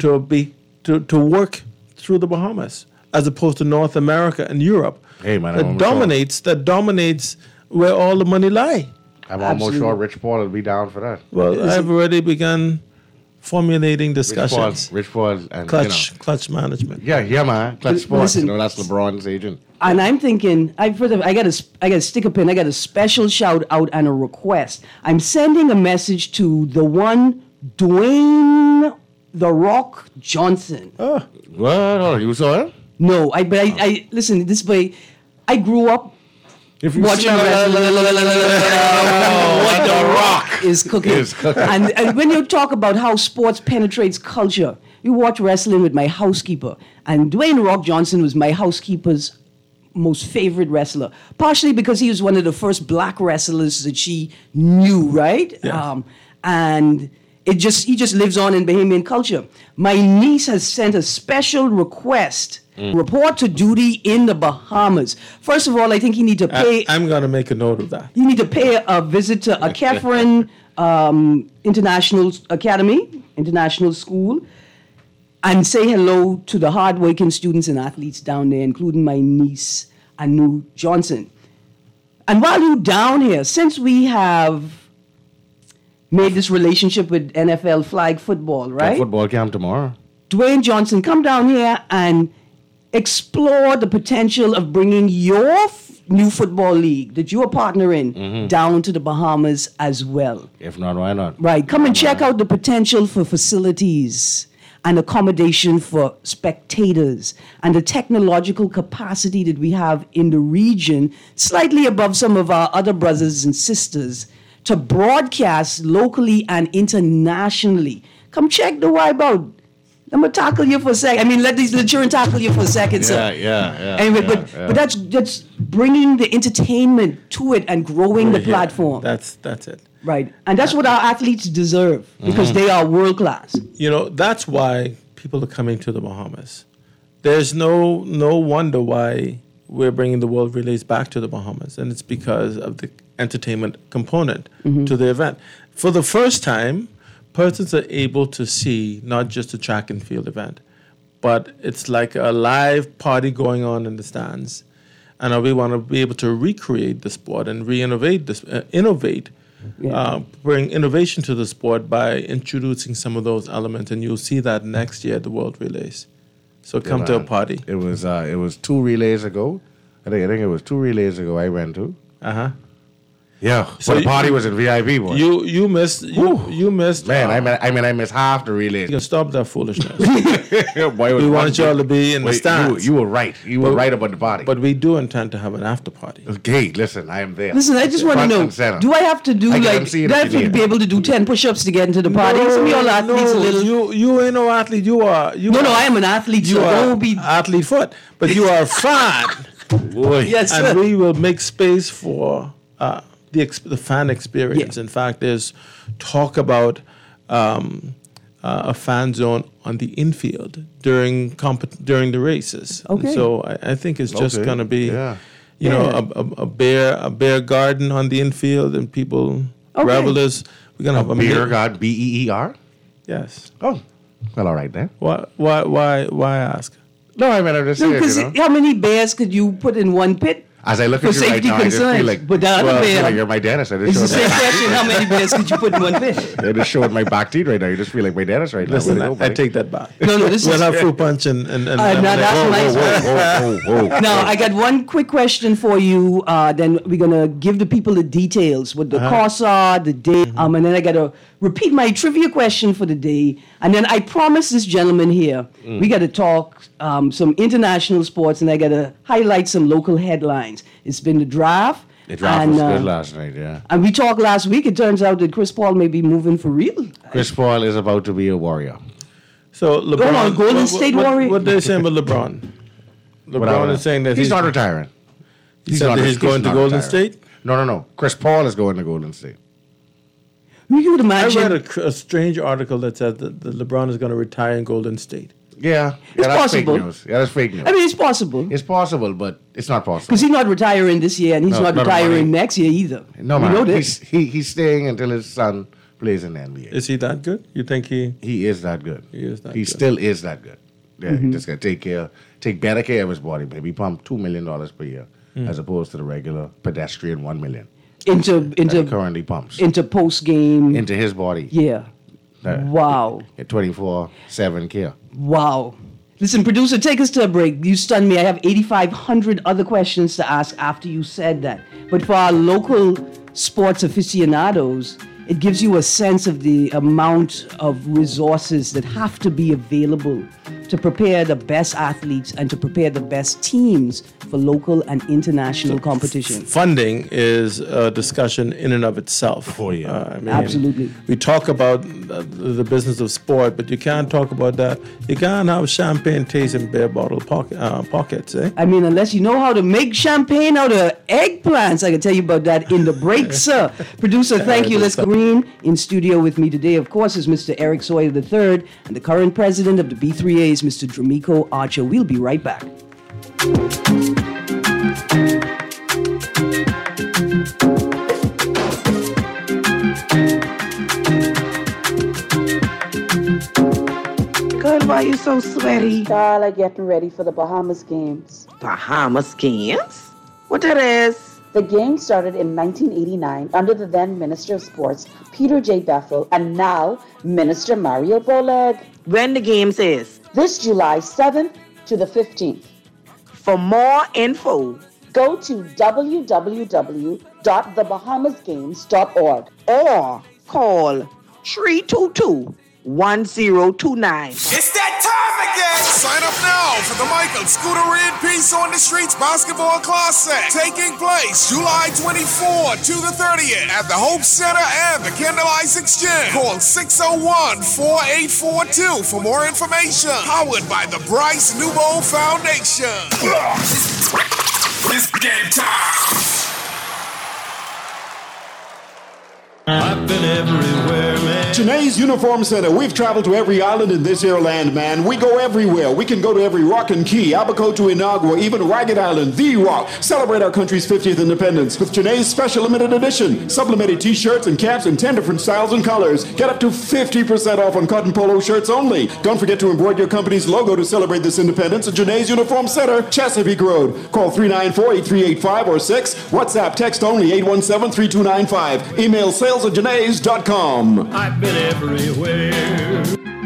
[SPEAKER 4] to work through the Bahamas, as opposed to North America and Europe.
[SPEAKER 5] Hey, man,
[SPEAKER 4] that dominates where all the money lie.
[SPEAKER 5] I'm almost sure Rich Paul will be down for that.
[SPEAKER 4] Well, I've already begun formulating discussions.
[SPEAKER 5] Rich Paul and
[SPEAKER 4] Clutch management.
[SPEAKER 5] Yeah, man. Clutch Sports.
[SPEAKER 2] Listen,
[SPEAKER 5] That's LeBron's agent.
[SPEAKER 2] And I'm thinking, I got to stick a pin. I got a special shout out and a request. I'm sending a message to the one Dwayne The Rock Johnson.
[SPEAKER 5] What? You saw him?
[SPEAKER 2] No, I listen this way. I grew up
[SPEAKER 5] If you
[SPEAKER 2] watching
[SPEAKER 5] smell
[SPEAKER 2] what The Rock is cooking.
[SPEAKER 5] Is cooking.
[SPEAKER 2] And when you talk about how sports penetrates culture, you watch wrestling with my housekeeper, and Dwayne Rock Johnson was my housekeeper's most favorite wrestler, partially because he was one of the first black wrestlers that she knew, right?
[SPEAKER 4] Yeah.
[SPEAKER 2] And he just lives on in Bahamian culture. My niece has sent a special request. Report to duty in the Bahamas. First of all, I think you need to pay.
[SPEAKER 4] I'm going to make a note of that.
[SPEAKER 2] You need to pay a visit to a Catherine International Academy, International School, and say hello to the hardworking students and athletes down there, including my niece, Anu Johnson. And while you're down here, since we have made this relationship with NFL flag football, right?
[SPEAKER 5] Football camp tomorrow.
[SPEAKER 2] Dwayne Johnson, come down here and explore the potential of bringing your new football league that you're a partner in down to the Bahamas as well.
[SPEAKER 5] If not, why not?
[SPEAKER 2] Right. Come and check out the potential for facilities and accommodation for spectators and the technological capacity that we have in the region, slightly above some of our other brothers and sisters, to broadcast locally and internationally. Come check the vibe out. I'm gonna tackle you for a second. I mean, let the children tackle you for a second.
[SPEAKER 5] Yeah.
[SPEAKER 2] Anyway, but that's bringing the entertainment to it and growing the platform.
[SPEAKER 4] That's it.
[SPEAKER 2] Right, and that's what our athletes deserve because they are world class.
[SPEAKER 4] You know, that's why people are coming to the Bahamas. There's no wonder why we're bringing the World Relays back to the Bahamas, and it's because of the entertainment component to the event. For the first time, persons are able to see not just a track and field event, but it's like a live party going on in the stands. And we want to be able to recreate the sport and innovate, bring innovation to the sport by introducing some of those elements. And you'll see that next year at the World Relays. So come to a party.
[SPEAKER 5] It was 2 relays ago. I think it was 2 relays ago I went to.
[SPEAKER 4] Uh-huh.
[SPEAKER 5] Yeah.
[SPEAKER 4] So
[SPEAKER 5] So the party was in VIP, boy.
[SPEAKER 4] You missed. You missed.
[SPEAKER 5] Man, I missed half the relays.
[SPEAKER 4] You can stop that foolishness.
[SPEAKER 5] Boy, it was
[SPEAKER 4] We
[SPEAKER 5] one
[SPEAKER 4] want y'all
[SPEAKER 5] thing.
[SPEAKER 4] to be in the stands.
[SPEAKER 5] You were right. You were right about the party.
[SPEAKER 4] But we do intend to have an after party.
[SPEAKER 5] Okay, listen, I am there.
[SPEAKER 2] Listen, I just want to
[SPEAKER 5] Front
[SPEAKER 2] know:
[SPEAKER 5] and center.
[SPEAKER 2] do I have to do
[SPEAKER 5] I can
[SPEAKER 2] like?
[SPEAKER 5] see it
[SPEAKER 2] Do I
[SPEAKER 5] if
[SPEAKER 2] have
[SPEAKER 5] you
[SPEAKER 2] to
[SPEAKER 5] need
[SPEAKER 2] be
[SPEAKER 5] it.
[SPEAKER 2] able to do 10 push-ups to get into the party? Some of y'all athletes a little.
[SPEAKER 4] You ain't no athlete. You are.
[SPEAKER 2] No, I am an athlete.
[SPEAKER 4] You
[SPEAKER 2] So
[SPEAKER 4] are
[SPEAKER 2] don't be.
[SPEAKER 4] athlete foot, but you are a fan.
[SPEAKER 5] Boy.
[SPEAKER 2] Yes, sir.
[SPEAKER 4] And we will make space for the fan experience.
[SPEAKER 2] Yeah.
[SPEAKER 4] In fact, there's talk about a fan zone on the infield during the races. And
[SPEAKER 2] Okay.
[SPEAKER 4] so I think it's just
[SPEAKER 5] Okay.
[SPEAKER 4] going to be,
[SPEAKER 5] Yeah.
[SPEAKER 4] you know, a bear garden on the infield, and people,
[SPEAKER 2] Okay.
[SPEAKER 4] revelers. We're going to have a
[SPEAKER 5] Beer
[SPEAKER 4] meet-
[SPEAKER 5] God, BEER?
[SPEAKER 4] Yes.
[SPEAKER 5] Oh, well, all right then.
[SPEAKER 4] Why ask?
[SPEAKER 5] No, I mean, I'm just
[SPEAKER 2] No,
[SPEAKER 5] saying,
[SPEAKER 2] because
[SPEAKER 5] you know.
[SPEAKER 2] how many bears could you put in one pit?
[SPEAKER 5] As I look
[SPEAKER 2] for
[SPEAKER 5] at you right
[SPEAKER 2] safety
[SPEAKER 5] now, I just
[SPEAKER 2] concerns?
[SPEAKER 5] feel like,
[SPEAKER 2] But the other
[SPEAKER 5] well, I feel
[SPEAKER 2] bear-
[SPEAKER 5] like you're my dentist. I just
[SPEAKER 2] It's the
[SPEAKER 5] showed
[SPEAKER 2] same
[SPEAKER 5] my,
[SPEAKER 2] question. How many bears could you put in one pit?
[SPEAKER 5] I just showed my back teeth right now. You just feel like my dentist right
[SPEAKER 4] Listen,
[SPEAKER 5] now. Way to go,
[SPEAKER 4] I
[SPEAKER 5] buddy.
[SPEAKER 4] take that back.
[SPEAKER 2] No, this
[SPEAKER 4] We'll
[SPEAKER 2] is.
[SPEAKER 4] have fruit punch and
[SPEAKER 2] no, that's nice.
[SPEAKER 5] Whoa.
[SPEAKER 2] Now, I got one quick question for you. Then we're going to give the people the details, what the costs are, the day. And then I got to repeat my trivia question for the day. And then I promised this gentleman here, we got to talk some international sports, and I got to highlight some local headlines. It's been the draft.
[SPEAKER 5] The draft
[SPEAKER 2] and,
[SPEAKER 5] was good last night, yeah.
[SPEAKER 2] And we talked last week. It turns out that Chris Paul may be moving for real.
[SPEAKER 5] Chris Paul is about to be a warrior.
[SPEAKER 4] So LeBron,
[SPEAKER 2] on, Golden State Warrior.
[SPEAKER 4] What they saying about LeBron? LeBron is saying that
[SPEAKER 5] he's not retiring.
[SPEAKER 4] He's going to
[SPEAKER 5] not
[SPEAKER 4] Golden
[SPEAKER 5] retiring.
[SPEAKER 4] State.
[SPEAKER 5] No. Chris Paul is going to Golden State.
[SPEAKER 2] You would
[SPEAKER 4] I
[SPEAKER 2] imagine.
[SPEAKER 4] read a strange article that said that LeBron is going to retire in Golden State.
[SPEAKER 5] Yeah,
[SPEAKER 2] It's
[SPEAKER 5] that's
[SPEAKER 2] possible.
[SPEAKER 5] fake news. Yeah, that's fake news.
[SPEAKER 2] I mean, it's possible.
[SPEAKER 5] It's possible, but it's not possible.
[SPEAKER 2] Because he's not retiring this year, and he's
[SPEAKER 5] No,
[SPEAKER 2] not
[SPEAKER 5] not
[SPEAKER 2] retiring
[SPEAKER 5] money.
[SPEAKER 2] next year either.
[SPEAKER 5] No,
[SPEAKER 2] we
[SPEAKER 5] man.
[SPEAKER 2] know this.
[SPEAKER 5] He's staying until his son plays in the NBA.
[SPEAKER 4] Is he that good? You think he?
[SPEAKER 5] He is that good.
[SPEAKER 4] He is that
[SPEAKER 5] He
[SPEAKER 4] good.
[SPEAKER 5] still is that good. Yeah, he just got to take better care of his body. Maybe pump $2 million per year, as opposed to the regular pedestrian $1 million that he
[SPEAKER 2] Into
[SPEAKER 5] currently pumps
[SPEAKER 2] post game.
[SPEAKER 5] into his body.
[SPEAKER 2] Yeah. Wow.
[SPEAKER 5] At 24/7 care.
[SPEAKER 2] Wow. Listen, producer, take us to a break. You stunned me. I have 8,500 other questions to ask after you said that. But for our local sports aficionados, it gives you a sense of the amount of resources that have to be available to prepare the best athletes and to prepare the best teams for local and international competition.
[SPEAKER 4] Funding is a discussion in and of itself.
[SPEAKER 5] Oh, yeah.
[SPEAKER 2] Absolutely.
[SPEAKER 4] We talk about the business of sport, but you can't talk about that. You can't have champagne taste in beer bottle pockets, eh?
[SPEAKER 2] I mean, unless you know how to make champagne out of eggplants. I can tell you about that in the break, sir. Producer, thank you. Let's Green. In studio with me today, of course, is Mr. Eric Sawyer III and the current president of the B3A is Mr. Dramico Archer. We'll be right back.
[SPEAKER 6] Girl, why you so sweaty?
[SPEAKER 7] Darla getting ready for the Bahamas Games.
[SPEAKER 6] Bahamas Games? What that is?
[SPEAKER 7] The Games started in 1989 under the then Minister of Sports, Peter J. Bethel, and now Minister Mario Boleg.
[SPEAKER 6] When the Games is?
[SPEAKER 7] This July 7th to the 15th.
[SPEAKER 6] For more info,
[SPEAKER 7] go to www.thebahamasgames.org
[SPEAKER 6] or call 322-1029.
[SPEAKER 8] It's that time again! Sign up now for the Michael Scooter and Peace on the Streets Basketball Classic, taking place July 24 to the 30th at the Hope Center and the Candlelight Exchange. Call 601-4842 for more information. Powered by the Bryce Newbold Foundation. It's game time!
[SPEAKER 9] I've been everywhere, man.
[SPEAKER 10] Janae's Uniform Center. We've traveled to every island in this here land, man. We go everywhere. We can go to every rock and key, Abaco to Inagua, even Ragged Island, The Rock. Celebrate our country's 50th independence with Janae's special limited edition. Sublimated t-shirts and caps in 10 different styles and colors. Get up to 50% off on cotton polo shirts only. Don't forget to embroider your company's logo to celebrate this independence at Janae's Uniform Center, Chesapeake Road. Call 394-8385 or 6. WhatsApp text only 817-3295. Email sales@janaes.com.
[SPEAKER 9] I've been everywhere.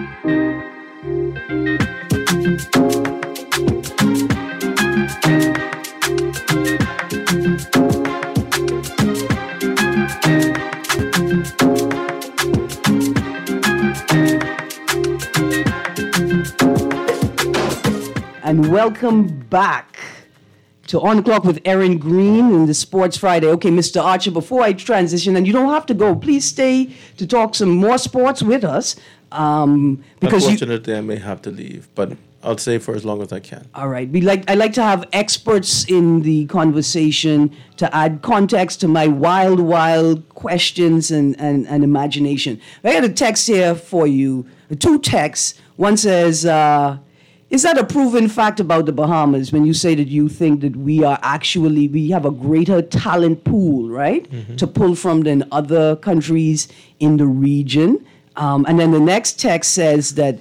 [SPEAKER 2] And welcome back to On the Clock with Erin Green in the Sports Friday. Okay, Mr. Archer, before I transition, and you don't have to go, please stay to talk some more sports with us. Because
[SPEAKER 4] unfortunately, I may have to leave, but I'll stay for as long as I can.
[SPEAKER 2] All right. I like to have experts in the conversation to add context to my wild questions and imagination. I got a text here for you, 2 texts. One says, is that a proven fact about the Bahamas when you say that you think that we have a greater talent pool, right? Mm-hmm. To pull from than other countries in the region? And then the next text says that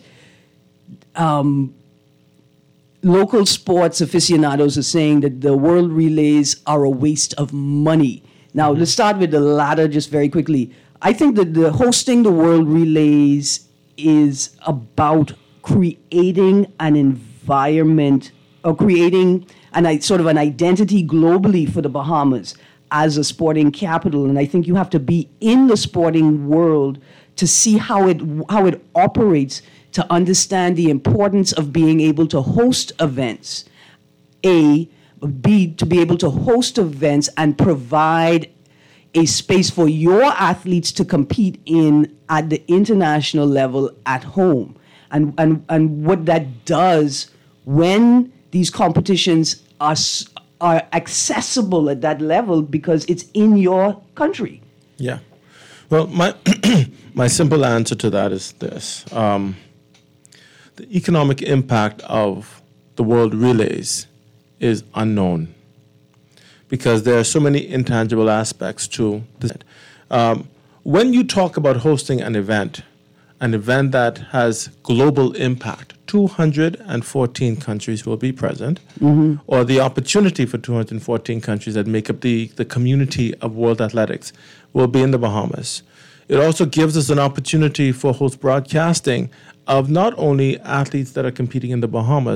[SPEAKER 2] local sports aficionados are saying that the World Relays are a waste of money. Now, let's start with the latter just very quickly. I think that the hosting the World Relays is about creating an environment or creating sort of an identity globally for the Bahamas as a sporting capital. And I think you have to be in the sporting world to see how it operates, to understand the importance of being able to host events. A, B, to be able to host events and provide a space for your athletes to compete in at the international level at home. And what that does when these competitions are accessible at that level because it's in your country.
[SPEAKER 4] Yeah. Well, my simple answer to that is this. The economic impact of the World Relays is unknown because there are so many intangible aspects to this. When you talk about hosting an event that has global impact, 214 countries will be present, or the opportunity for 214 countries that make up the community of world athletics will be in the Bahamas. It also gives us an opportunity for host broadcasting of not only athletes that are competing in the Bahamas,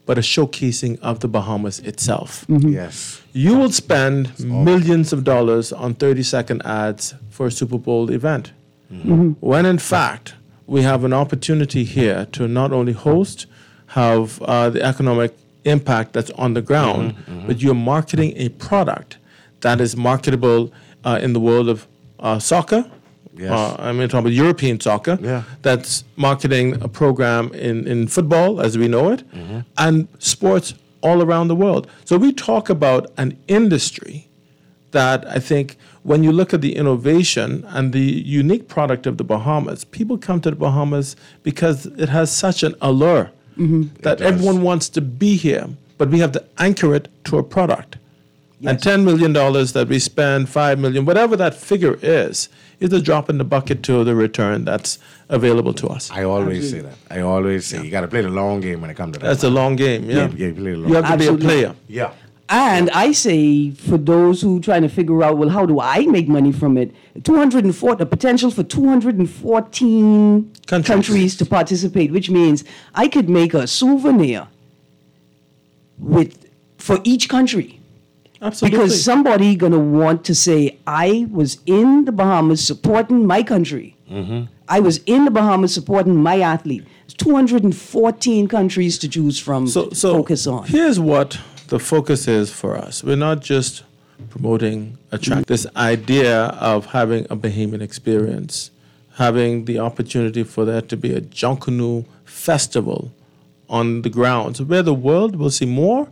[SPEAKER 4] but a showcasing of the Bahamas itself.
[SPEAKER 5] Yes.
[SPEAKER 4] You will spend millions of dollars on 30-second ads for a Super Bowl event. When in fact, we have an opportunity here to not only host, have the economic impact that's on the ground, but you're marketing a product that is marketable in the world of soccer.
[SPEAKER 5] Yes.
[SPEAKER 4] I'm talking about European soccer.
[SPEAKER 5] Yeah.
[SPEAKER 4] That's marketing a program in football as we know it, and sports all around the world. So we talk about an industry that I think when you look at the innovation and the unique product of the Bahamas, people come to the Bahamas because it has such an allure that everyone wants to be here, but we have to anchor it to a product. And $10 million that we spend, $5 million, whatever that figure is a drop in the bucket to the return that's available to us.
[SPEAKER 5] I always say that. I always say you got to play the long game when it comes to that.
[SPEAKER 4] That's a long game, yeah.
[SPEAKER 5] You play the long
[SPEAKER 4] You have to
[SPEAKER 2] Absolutely.
[SPEAKER 4] be a player.
[SPEAKER 5] Yeah.
[SPEAKER 2] And I say, for those who trying to figure out, well, how do I make money from it? The potential for 214 countries to participate, which means I could make a souvenir for each country.
[SPEAKER 4] Absolutely.
[SPEAKER 2] Because somebody gonna want to say, I was in the Bahamas supporting my country. I was in the Bahamas supporting my athlete. There's 214 countries to choose from to focus on.
[SPEAKER 4] Here's what the focus is for us. We're not just promoting this idea of having a Bahamian experience, having the opportunity for there to be a Junkanoo festival on the grounds where the world will see more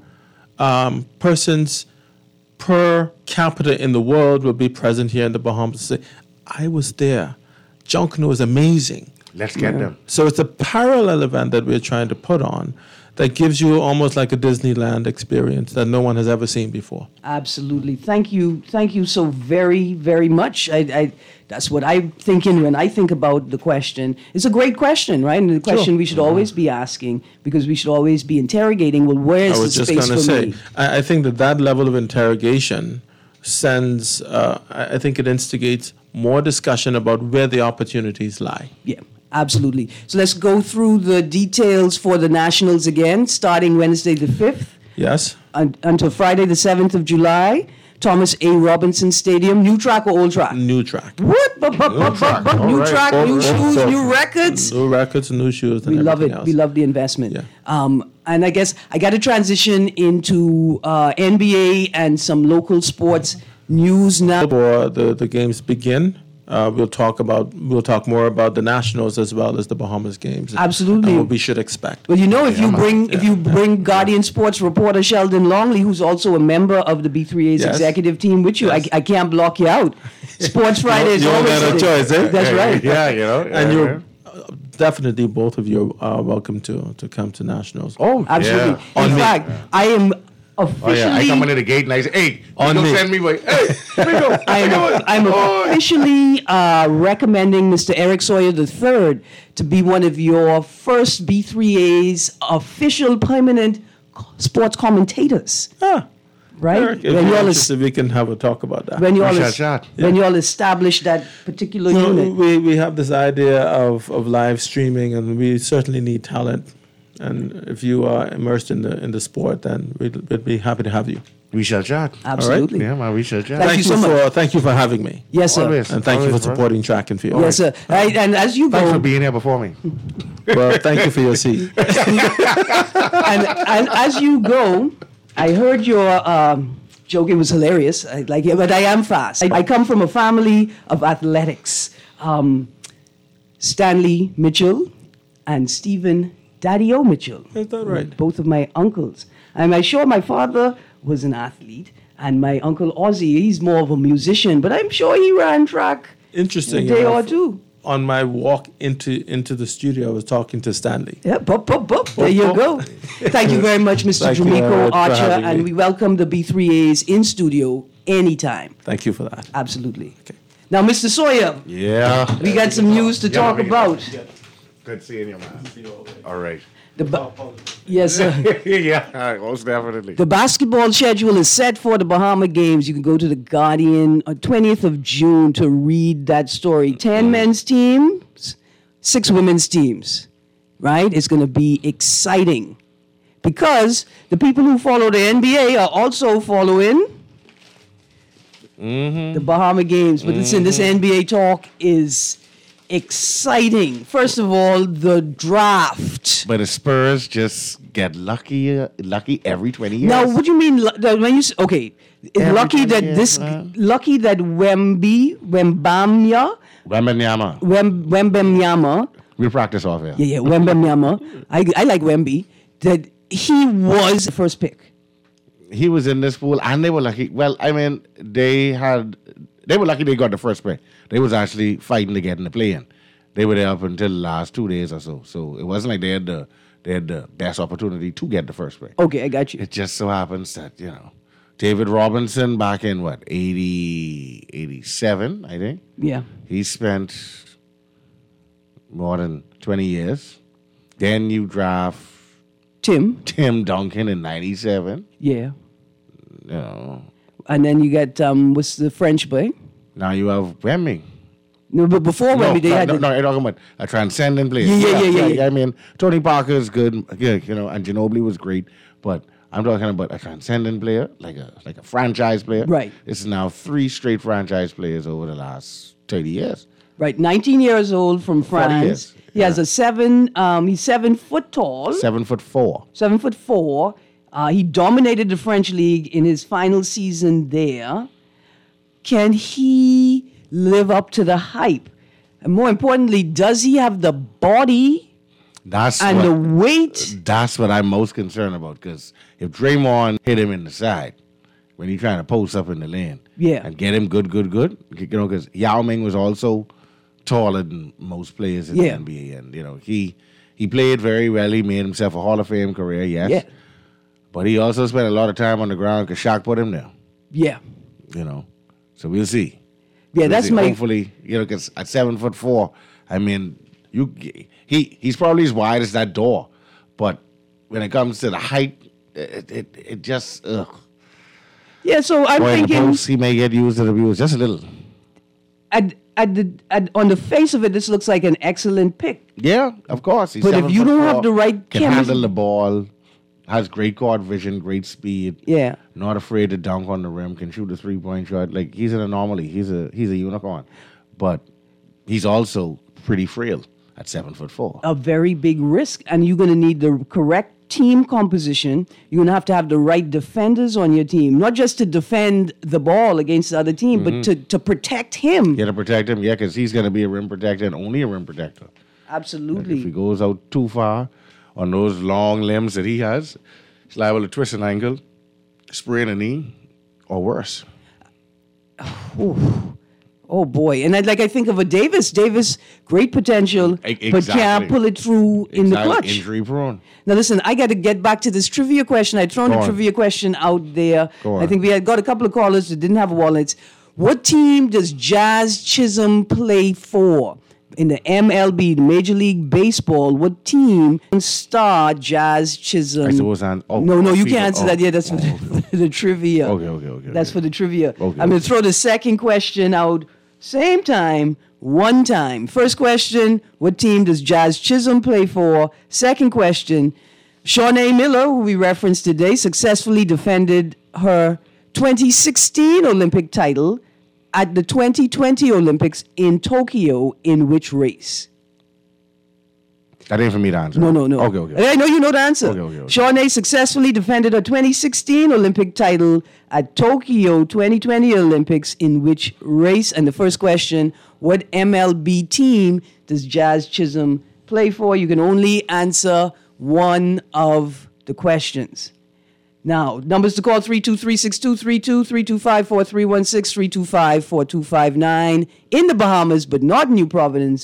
[SPEAKER 4] persons per capita in the world will be present here in the Bahamas. Say, I was there. Junkanoo is amazing.
[SPEAKER 5] Let's get them.
[SPEAKER 4] So it's a parallel event that we're trying to put on that gives you almost like a Disneyland experience that no one has ever seen before.
[SPEAKER 2] Absolutely. Thank you so very, very much. That's what I'm thinking when I think about the question. It's a great question, right? And the question we should always be asking, because we should always be interrogating, well, where's the space for me?
[SPEAKER 4] I think that level of interrogation sends, I think it instigates more discussion about where the opportunities lie.
[SPEAKER 2] Yeah. Absolutely. So let's go through the details for the Nationals again, starting Wednesday the 5th.
[SPEAKER 4] Yes.
[SPEAKER 2] Until Friday the 7th of July. Thomas A. Robinson Stadium. New track or old track?
[SPEAKER 4] New track.
[SPEAKER 2] What? New track, new shoes, new records.
[SPEAKER 4] New records, new shoes, and
[SPEAKER 2] we love it.
[SPEAKER 4] else.
[SPEAKER 2] We love the investment.
[SPEAKER 4] Yeah.
[SPEAKER 2] And I guess I got to transition into NBA and some local sports news now.
[SPEAKER 4] Before the games begin, we'll talk more about the Nationals as well as the Bahamas games.
[SPEAKER 2] Absolutely.
[SPEAKER 4] And what we should expect.
[SPEAKER 2] Well, if you bring Guardian Sports reporter Sheldon Longley, who's also a member of the B3A's executive team with you, I can't block you out. Sports Friday is always
[SPEAKER 4] got a choice, eh?
[SPEAKER 2] That's right.
[SPEAKER 5] Yeah,
[SPEAKER 4] and you're definitely both of you are welcome to come to Nationals.
[SPEAKER 5] Oh,
[SPEAKER 2] absolutely.
[SPEAKER 5] Yeah.
[SPEAKER 2] In fact, I am officially.
[SPEAKER 5] I come into the gate and I say, "Hey, don't send me away." Hey,
[SPEAKER 2] I'm officially recommending Mr. Eric Sawyer III to be one of your first B3A's official permanent sports commentators. Right?
[SPEAKER 4] Eric, we can have a talk about that.
[SPEAKER 2] When you all establish that particular unit.
[SPEAKER 4] We have this idea of live streaming, and we certainly need talent. And if you are immersed in the sport, then we'd be happy to have you.
[SPEAKER 5] We shall chat.
[SPEAKER 2] Absolutely.
[SPEAKER 5] All right? Yeah, man, we shall chat.
[SPEAKER 2] Thank you so much.
[SPEAKER 4] Thank you for having me.
[SPEAKER 2] Yes, sir.
[SPEAKER 5] Always.
[SPEAKER 4] And thank you for supporting track and field.
[SPEAKER 2] Yes, sir. And as you go,
[SPEAKER 5] Thanks for being here before me.
[SPEAKER 4] Well, thank you for your seat.
[SPEAKER 2] and as you go, I heard your joke. It was hilarious. I like it, but I am fast. I come from a family of athletics. Stanley Mitchell and Stephen Daddy-O Mitchell.
[SPEAKER 4] Is that right?
[SPEAKER 2] Both of my uncles. And I'm sure my father was an athlete, and my uncle Ozzy, he's more of a musician, but I'm sure he ran track
[SPEAKER 4] Interesting.
[SPEAKER 2] a day or two.
[SPEAKER 4] On my walk into the studio, I was talking to Stanley.
[SPEAKER 2] Yeah, there you go. Thank you very much, Mr.
[SPEAKER 4] Thank you
[SPEAKER 2] Drumiko
[SPEAKER 4] very much for
[SPEAKER 2] Archer,
[SPEAKER 4] having
[SPEAKER 2] and
[SPEAKER 4] me.
[SPEAKER 2] we welcome the B3As in studio anytime.
[SPEAKER 4] Thank you for that.
[SPEAKER 2] Absolutely. Okay. Now, Mr. Sawyer,
[SPEAKER 5] Yeah.
[SPEAKER 2] we got some news to talk about.
[SPEAKER 5] Good seeing you, man. All right.
[SPEAKER 2] Yes, sir.
[SPEAKER 5] Yeah, most definitely.
[SPEAKER 2] The basketball schedule is set for the Bahama Games. You can go to The Guardian on 20th of June to read that story. 10 men's teams, 6 women's teams, right? It's going to be exciting. because the people who follow the NBA are also following the Bahama Games. But listen, this NBA talk is exciting. First of all, the draft.
[SPEAKER 5] But the Spurs just get lucky every 20 years.
[SPEAKER 2] Now, what do you mean when you okay? It's
[SPEAKER 5] Every
[SPEAKER 2] lucky
[SPEAKER 5] 20
[SPEAKER 2] that
[SPEAKER 5] years, man.
[SPEAKER 2] lucky that Wembanyama.
[SPEAKER 5] We practice off here.
[SPEAKER 2] Yeah, Wembanyama. I like Wemby. That he was the first pick.
[SPEAKER 5] He was in this pool, and they were lucky. Well, I mean, they were lucky they got the first pick. They was actually fighting to get in the play-in. They were there up until the last 2 days or so. So it wasn't like they had the best opportunity to get the first pick.
[SPEAKER 2] Okay, I got you.
[SPEAKER 5] It just so happens that, David Robinson back in 87, I think.
[SPEAKER 2] Yeah.
[SPEAKER 5] He spent more than 20 years. Then you draft
[SPEAKER 2] Tim
[SPEAKER 5] Duncan in 97.
[SPEAKER 2] Yeah.
[SPEAKER 5] You know.
[SPEAKER 2] And then you got what's the French boy?
[SPEAKER 5] Now you have Wemby.
[SPEAKER 2] No, but before Wemby, they had
[SPEAKER 5] you're talking about a transcendent player.
[SPEAKER 2] Yeah.
[SPEAKER 5] I mean, Tony Parker is good, and Ginobili was great, but I'm talking about a transcendent player, like a franchise player.
[SPEAKER 2] Right.
[SPEAKER 5] This is now 3 straight franchise players over the last 30 years.
[SPEAKER 2] Right, 19 years old from
[SPEAKER 5] 40
[SPEAKER 2] France.
[SPEAKER 5] years.
[SPEAKER 2] He has he's 7 foot tall.
[SPEAKER 5] 7'4".
[SPEAKER 2] 7'4". He dominated the French league in his final season there. Can he live up to the hype? And more importantly, does he have the body the weight?
[SPEAKER 5] That's what I'm most concerned about, because if Draymond hit him in the side when he's trying to post up in the lane, and get him good, because Yao Ming was also taller than most players in the NBA, and he played very well. He made himself a Hall of Fame career, yes, but he also spent a lot of time on the ground because Shaq put him there.
[SPEAKER 2] Yeah,
[SPEAKER 5] so we'll see.
[SPEAKER 2] Yeah, that's my.
[SPEAKER 5] Hopefully, because at 7'4", I mean, he's probably as wide as that door, but when it comes to the height, it just.
[SPEAKER 2] Yeah, so I'm thinking
[SPEAKER 5] in the post, he may get used and abused just a little.
[SPEAKER 2] On the face of it, this looks like an excellent pick.
[SPEAKER 5] Yeah, of course. He's
[SPEAKER 2] but if you don't have the right
[SPEAKER 5] can handle the ball, has great court vision, great speed.
[SPEAKER 2] Yeah,
[SPEAKER 5] not afraid to dunk on the rim, can shoot a 3-point shot. Like, he's an anomaly. He's a unicorn, but he's also pretty frail at 7'4".
[SPEAKER 2] A very big risk, and you're going to need the correct team composition. You're going to have the right defenders on your team, not just to defend the ball against the other team, but to protect him.
[SPEAKER 5] Yeah, to protect him. Yeah, because he's going to be a rim protector and only a rim protector.
[SPEAKER 2] Absolutely.
[SPEAKER 5] Like, if he goes out too far on those long limbs that he has, he's liable to twist an ankle, sprain a knee, or worse.
[SPEAKER 2] Oh boy! And I think of a Davis. Davis, great potential, but can't pull it through in the clutch.
[SPEAKER 5] Injury prone.
[SPEAKER 2] Now listen, I got to get back to this trivia question. I'd thrown a trivia question out there. I think we had got a couple of callers that didn't have wallets. What team does Jazz Chisholm play for in the MLB, the Major League Baseball? What team star Jazz Chisholm?
[SPEAKER 5] I suppose
[SPEAKER 2] no, you can't answer that yet. That's for the trivia.
[SPEAKER 5] Okay.
[SPEAKER 2] That's for the trivia.
[SPEAKER 5] Okay,
[SPEAKER 2] I'm going to throw the second question out. Same time, one time. First question, what team does Jazz Chisholm play for? Second question, Shawnee Miller, who we referenced today, successfully defended her 2016 Olympic title at the 2020 Olympics in Tokyo in which race?
[SPEAKER 5] That ain't for me to answer.
[SPEAKER 2] No.
[SPEAKER 5] Okay.
[SPEAKER 2] I know you know the answer.
[SPEAKER 5] Okay.
[SPEAKER 2] Shawnee successfully defended her 2016 Olympic title at Tokyo 2020 Olympics in which race? And the first question, what MLB team does Jazz Chisholm play for? You can only answer one of the questions. Now, numbers to call 323-6232, 325-4316, 325-4259 in the Bahamas, but not New Providence.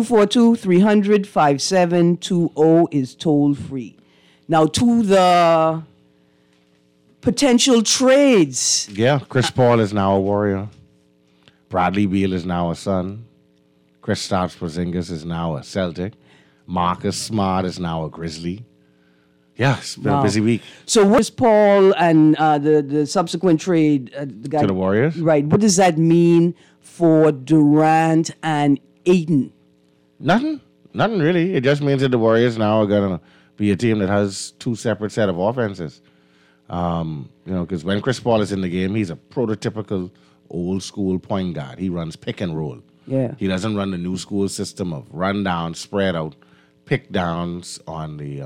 [SPEAKER 2] 242-300-5720 is toll free. Now to the potential trades.
[SPEAKER 5] Yeah, Chris Paul is now a Warrior. Bradley Beal is now a Sun. Kristaps Porzingis is now a Celtic. Marcus Smart is now a Grizzly. Yeah, it's been a busy week.
[SPEAKER 2] So what is Paul and the subsequent trade
[SPEAKER 5] to the Warriors?
[SPEAKER 2] Right. What does that mean for Durant and Ayton?
[SPEAKER 5] Nothing really. It just means that the Warriors now are going to be a team that has two separate set of offenses. Because when Chris Paul is in the game, he's a prototypical old school point guard. He runs pick and roll.
[SPEAKER 2] Yeah.
[SPEAKER 5] He doesn't run the new school system of run down, spread out, pick downs on the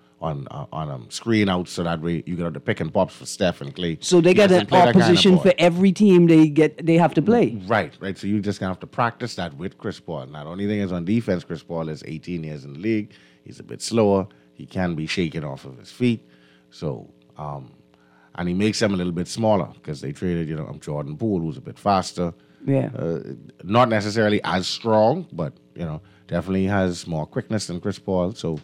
[SPEAKER 5] screen out, so that way you get the pick and pops for Steph and Clay.
[SPEAKER 2] So they got an opposition for every team they have to play.
[SPEAKER 5] Right. So you just gonna have to practice that with Chris Paul. Now the only thing is on defense, Chris Paul is 18 years in the league. He's a bit slower. He can be shaken off of his feet. So and he makes them a little bit smaller because they traded, Jordan Poole, who's a bit faster.
[SPEAKER 2] Yeah.
[SPEAKER 5] Not necessarily as strong, but, definitely has more quickness than Chris Paul. So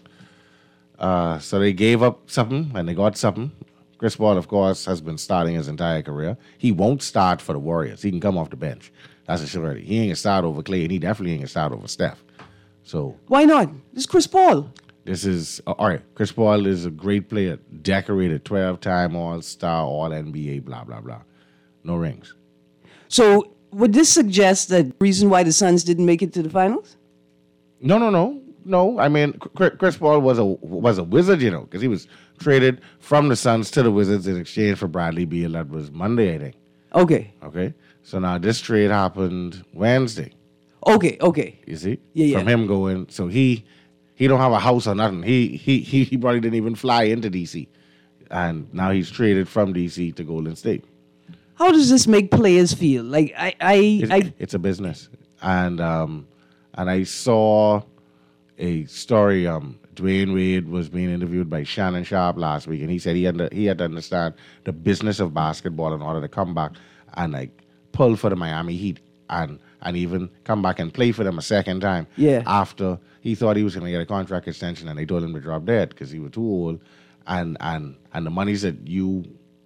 [SPEAKER 5] they gave up something and they got something. Chris Paul, of course, has been starting his entire career. He won't start for the Warriors. He can come off the bench. That's a surety. He ain't going to start over Clay, and he definitely ain't going to start over Steph. So
[SPEAKER 2] why not? This is Chris Paul.
[SPEAKER 5] This is, all right, Chris Paul is a great player, decorated 12-time All-Star, All-NBA, blah, blah, blah. No rings.
[SPEAKER 2] So would this suggest that the reason why the Suns didn't make it to the finals?
[SPEAKER 5] No. I mean, Chris Paul was a wizard, because he was traded from the Suns to the Wizards in exchange for Bradley Beal. That was Monday, I think. Okay. So now this trade happened Wednesday.
[SPEAKER 2] Okay.
[SPEAKER 5] You see?
[SPEAKER 2] Yeah.
[SPEAKER 5] From him going, so he don't have a house or nothing. He probably didn't even fly into D.C. And now he's traded from D.C. to Golden State.
[SPEAKER 2] How does this make players feel? Like
[SPEAKER 5] it's a business, and I saw a story. Dwayne Wade was being interviewed by Shannon Sharp last week, and he said he had to understand the business of basketball in order to come back and pull for the Miami Heat and even come back and play for them a second time.
[SPEAKER 2] Yeah.
[SPEAKER 5] After he thought he was going to get a contract extension, and they told him to drop dead because he was too old, and the monies that you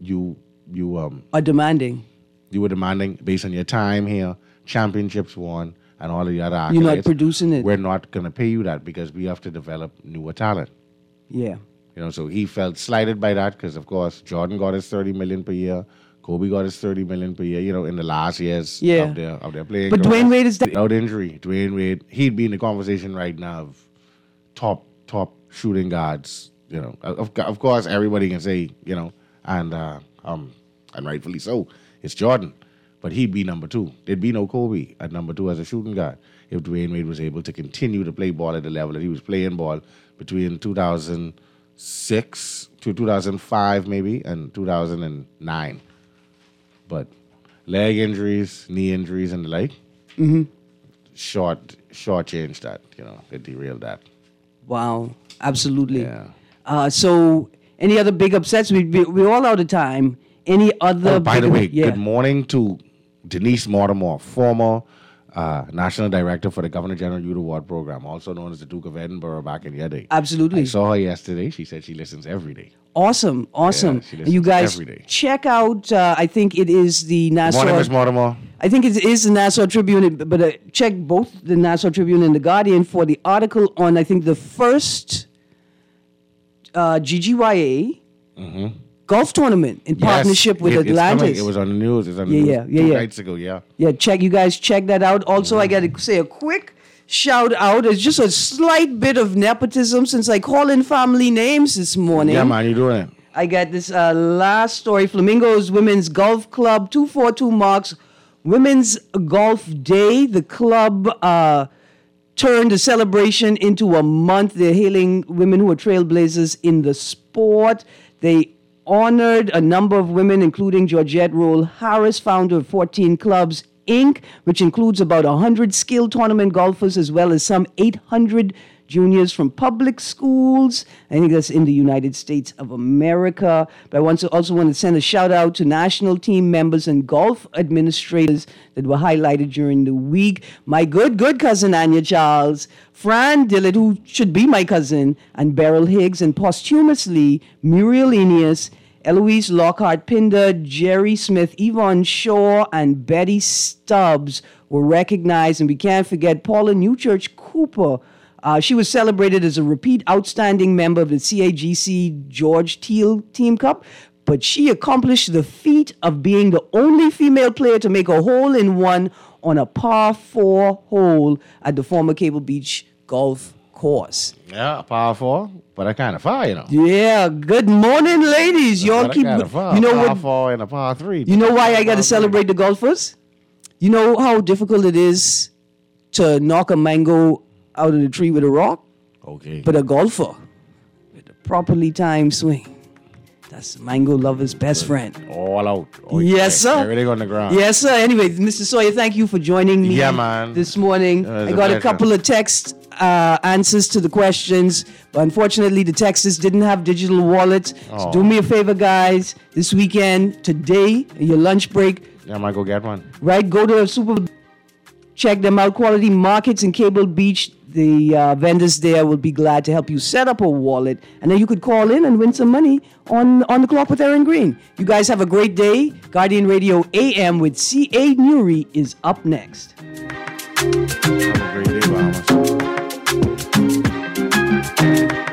[SPEAKER 2] are demanding.
[SPEAKER 5] You were demanding based on your time here, championships won, and all of the other accolades.
[SPEAKER 2] You're not producing it.
[SPEAKER 5] We're not going to pay you that because we have to develop newer talent.
[SPEAKER 2] Yeah.
[SPEAKER 5] So he felt slighted by that because, of course, Jordan got his $30 million per year. Kobe got his $30 million per year, in the last years of their playing.
[SPEAKER 2] But Dwayne Wade is
[SPEAKER 5] without injury. Dwayne Wade, he'd be in the conversation right now of top shooting guards. Of course, everybody can say, and rightfully so, it's Jordan. But he'd be number two. There'd be no Kobe at number two as a shooting guard if Dwayne Wade was able to continue to play ball at the level that he was playing ball between 2006 to 2005 maybe and 2009. But leg injuries, knee injuries, and the like, short changed that. It derailed that.
[SPEAKER 2] Wow, absolutely.
[SPEAKER 5] Yeah.
[SPEAKER 2] So, any other big upsets? We're all out of time. Any other?
[SPEAKER 5] Oh, by the way, good morning to Denise Mortimer, former National Director for the Governor General Youth Award Program, also known as the Duke of Edinburgh back in your day.
[SPEAKER 2] Absolutely.
[SPEAKER 5] I saw her yesterday. She said she listens every day.
[SPEAKER 2] Awesome.
[SPEAKER 5] Yeah, she listens
[SPEAKER 2] you guys
[SPEAKER 5] every day.
[SPEAKER 2] check out, I think it is the Nassau.
[SPEAKER 5] Morning, Ms. Mortimer.
[SPEAKER 2] I think it is the Nassau Tribune, but check both the Nassau Tribune and the Guardian for the article on, I think, the first GGYA golf tournament in partnership with Atlantis.
[SPEAKER 5] It was on the news. It was on the news 2 nights ago,
[SPEAKER 2] Yeah, you guys check that out. Also, I got to say a quick shout out. It's just a slight bit of nepotism since I call in family names this morning.
[SPEAKER 5] Yeah, man, you doing it.
[SPEAKER 2] I got this last story. Flamingos Women's Golf Club, 242 marks Women's Golf Day. The club turned the celebration into a month. They're hailing women who are trailblazers in the sport. They honored a number of women, including Georgette Roll Harris, founder of 14 Clubs, Inc., which includes about 100 skilled tournament golfers as well as some 800 juniors from public schools. I think that's in the United States of America. But I also want to send a shout out to national team members and golf administrators that were highlighted during the week. My good cousin Anya Charles, Fran Dillett, who should be my cousin, and Beryl Higgs, and posthumously Muriel Eneas, Eloise Lockhart Pinder, Jerry Smith, Yvonne Shaw, and Betty Stubbs were recognized. And we can't forget Paula Newchurch Cooper. She was celebrated as a repeat outstanding member of the CAGC George Teal Team Cup, but she accomplished the feat of being the only female player to make a hole-in-one on a par 4 hole at the former Cable Beach Golf course.
[SPEAKER 5] Yeah, par 4, but I kind of far, you know.
[SPEAKER 2] Yeah, good morning, ladies. Y'all keep,
[SPEAKER 5] you know
[SPEAKER 2] what?
[SPEAKER 5] Par 4 and a par 3.
[SPEAKER 2] You know why I got to celebrate the golfers? You know how difficult it is to knock a mango out of the tree with a rock?
[SPEAKER 5] Okay.
[SPEAKER 2] But a golfer with a properly timed swing, that's the mango lover's best friend.
[SPEAKER 5] All out.
[SPEAKER 2] Yes, sir.
[SPEAKER 5] Everything on the ground.
[SPEAKER 2] Yes, sir. Anyway, Mr. Sawyer, thank you for joining me this morning. I got a couple of text answers to the questions, but unfortunately the texters didn't have digital wallets. So do me a favor, guys. This weekend, today, your lunch break.
[SPEAKER 5] Yeah, I might go get one.
[SPEAKER 2] Right, go to a super. Check them out. Quality Markets in Cable Beach. The vendors there will be glad to help you set up a wallet, and then you could call in and win some money on the clock with Aaron Green. You guys have a great day. Guardian Radio AM with C.A. Newry is up next.
[SPEAKER 5] Have a great day, Bahamas.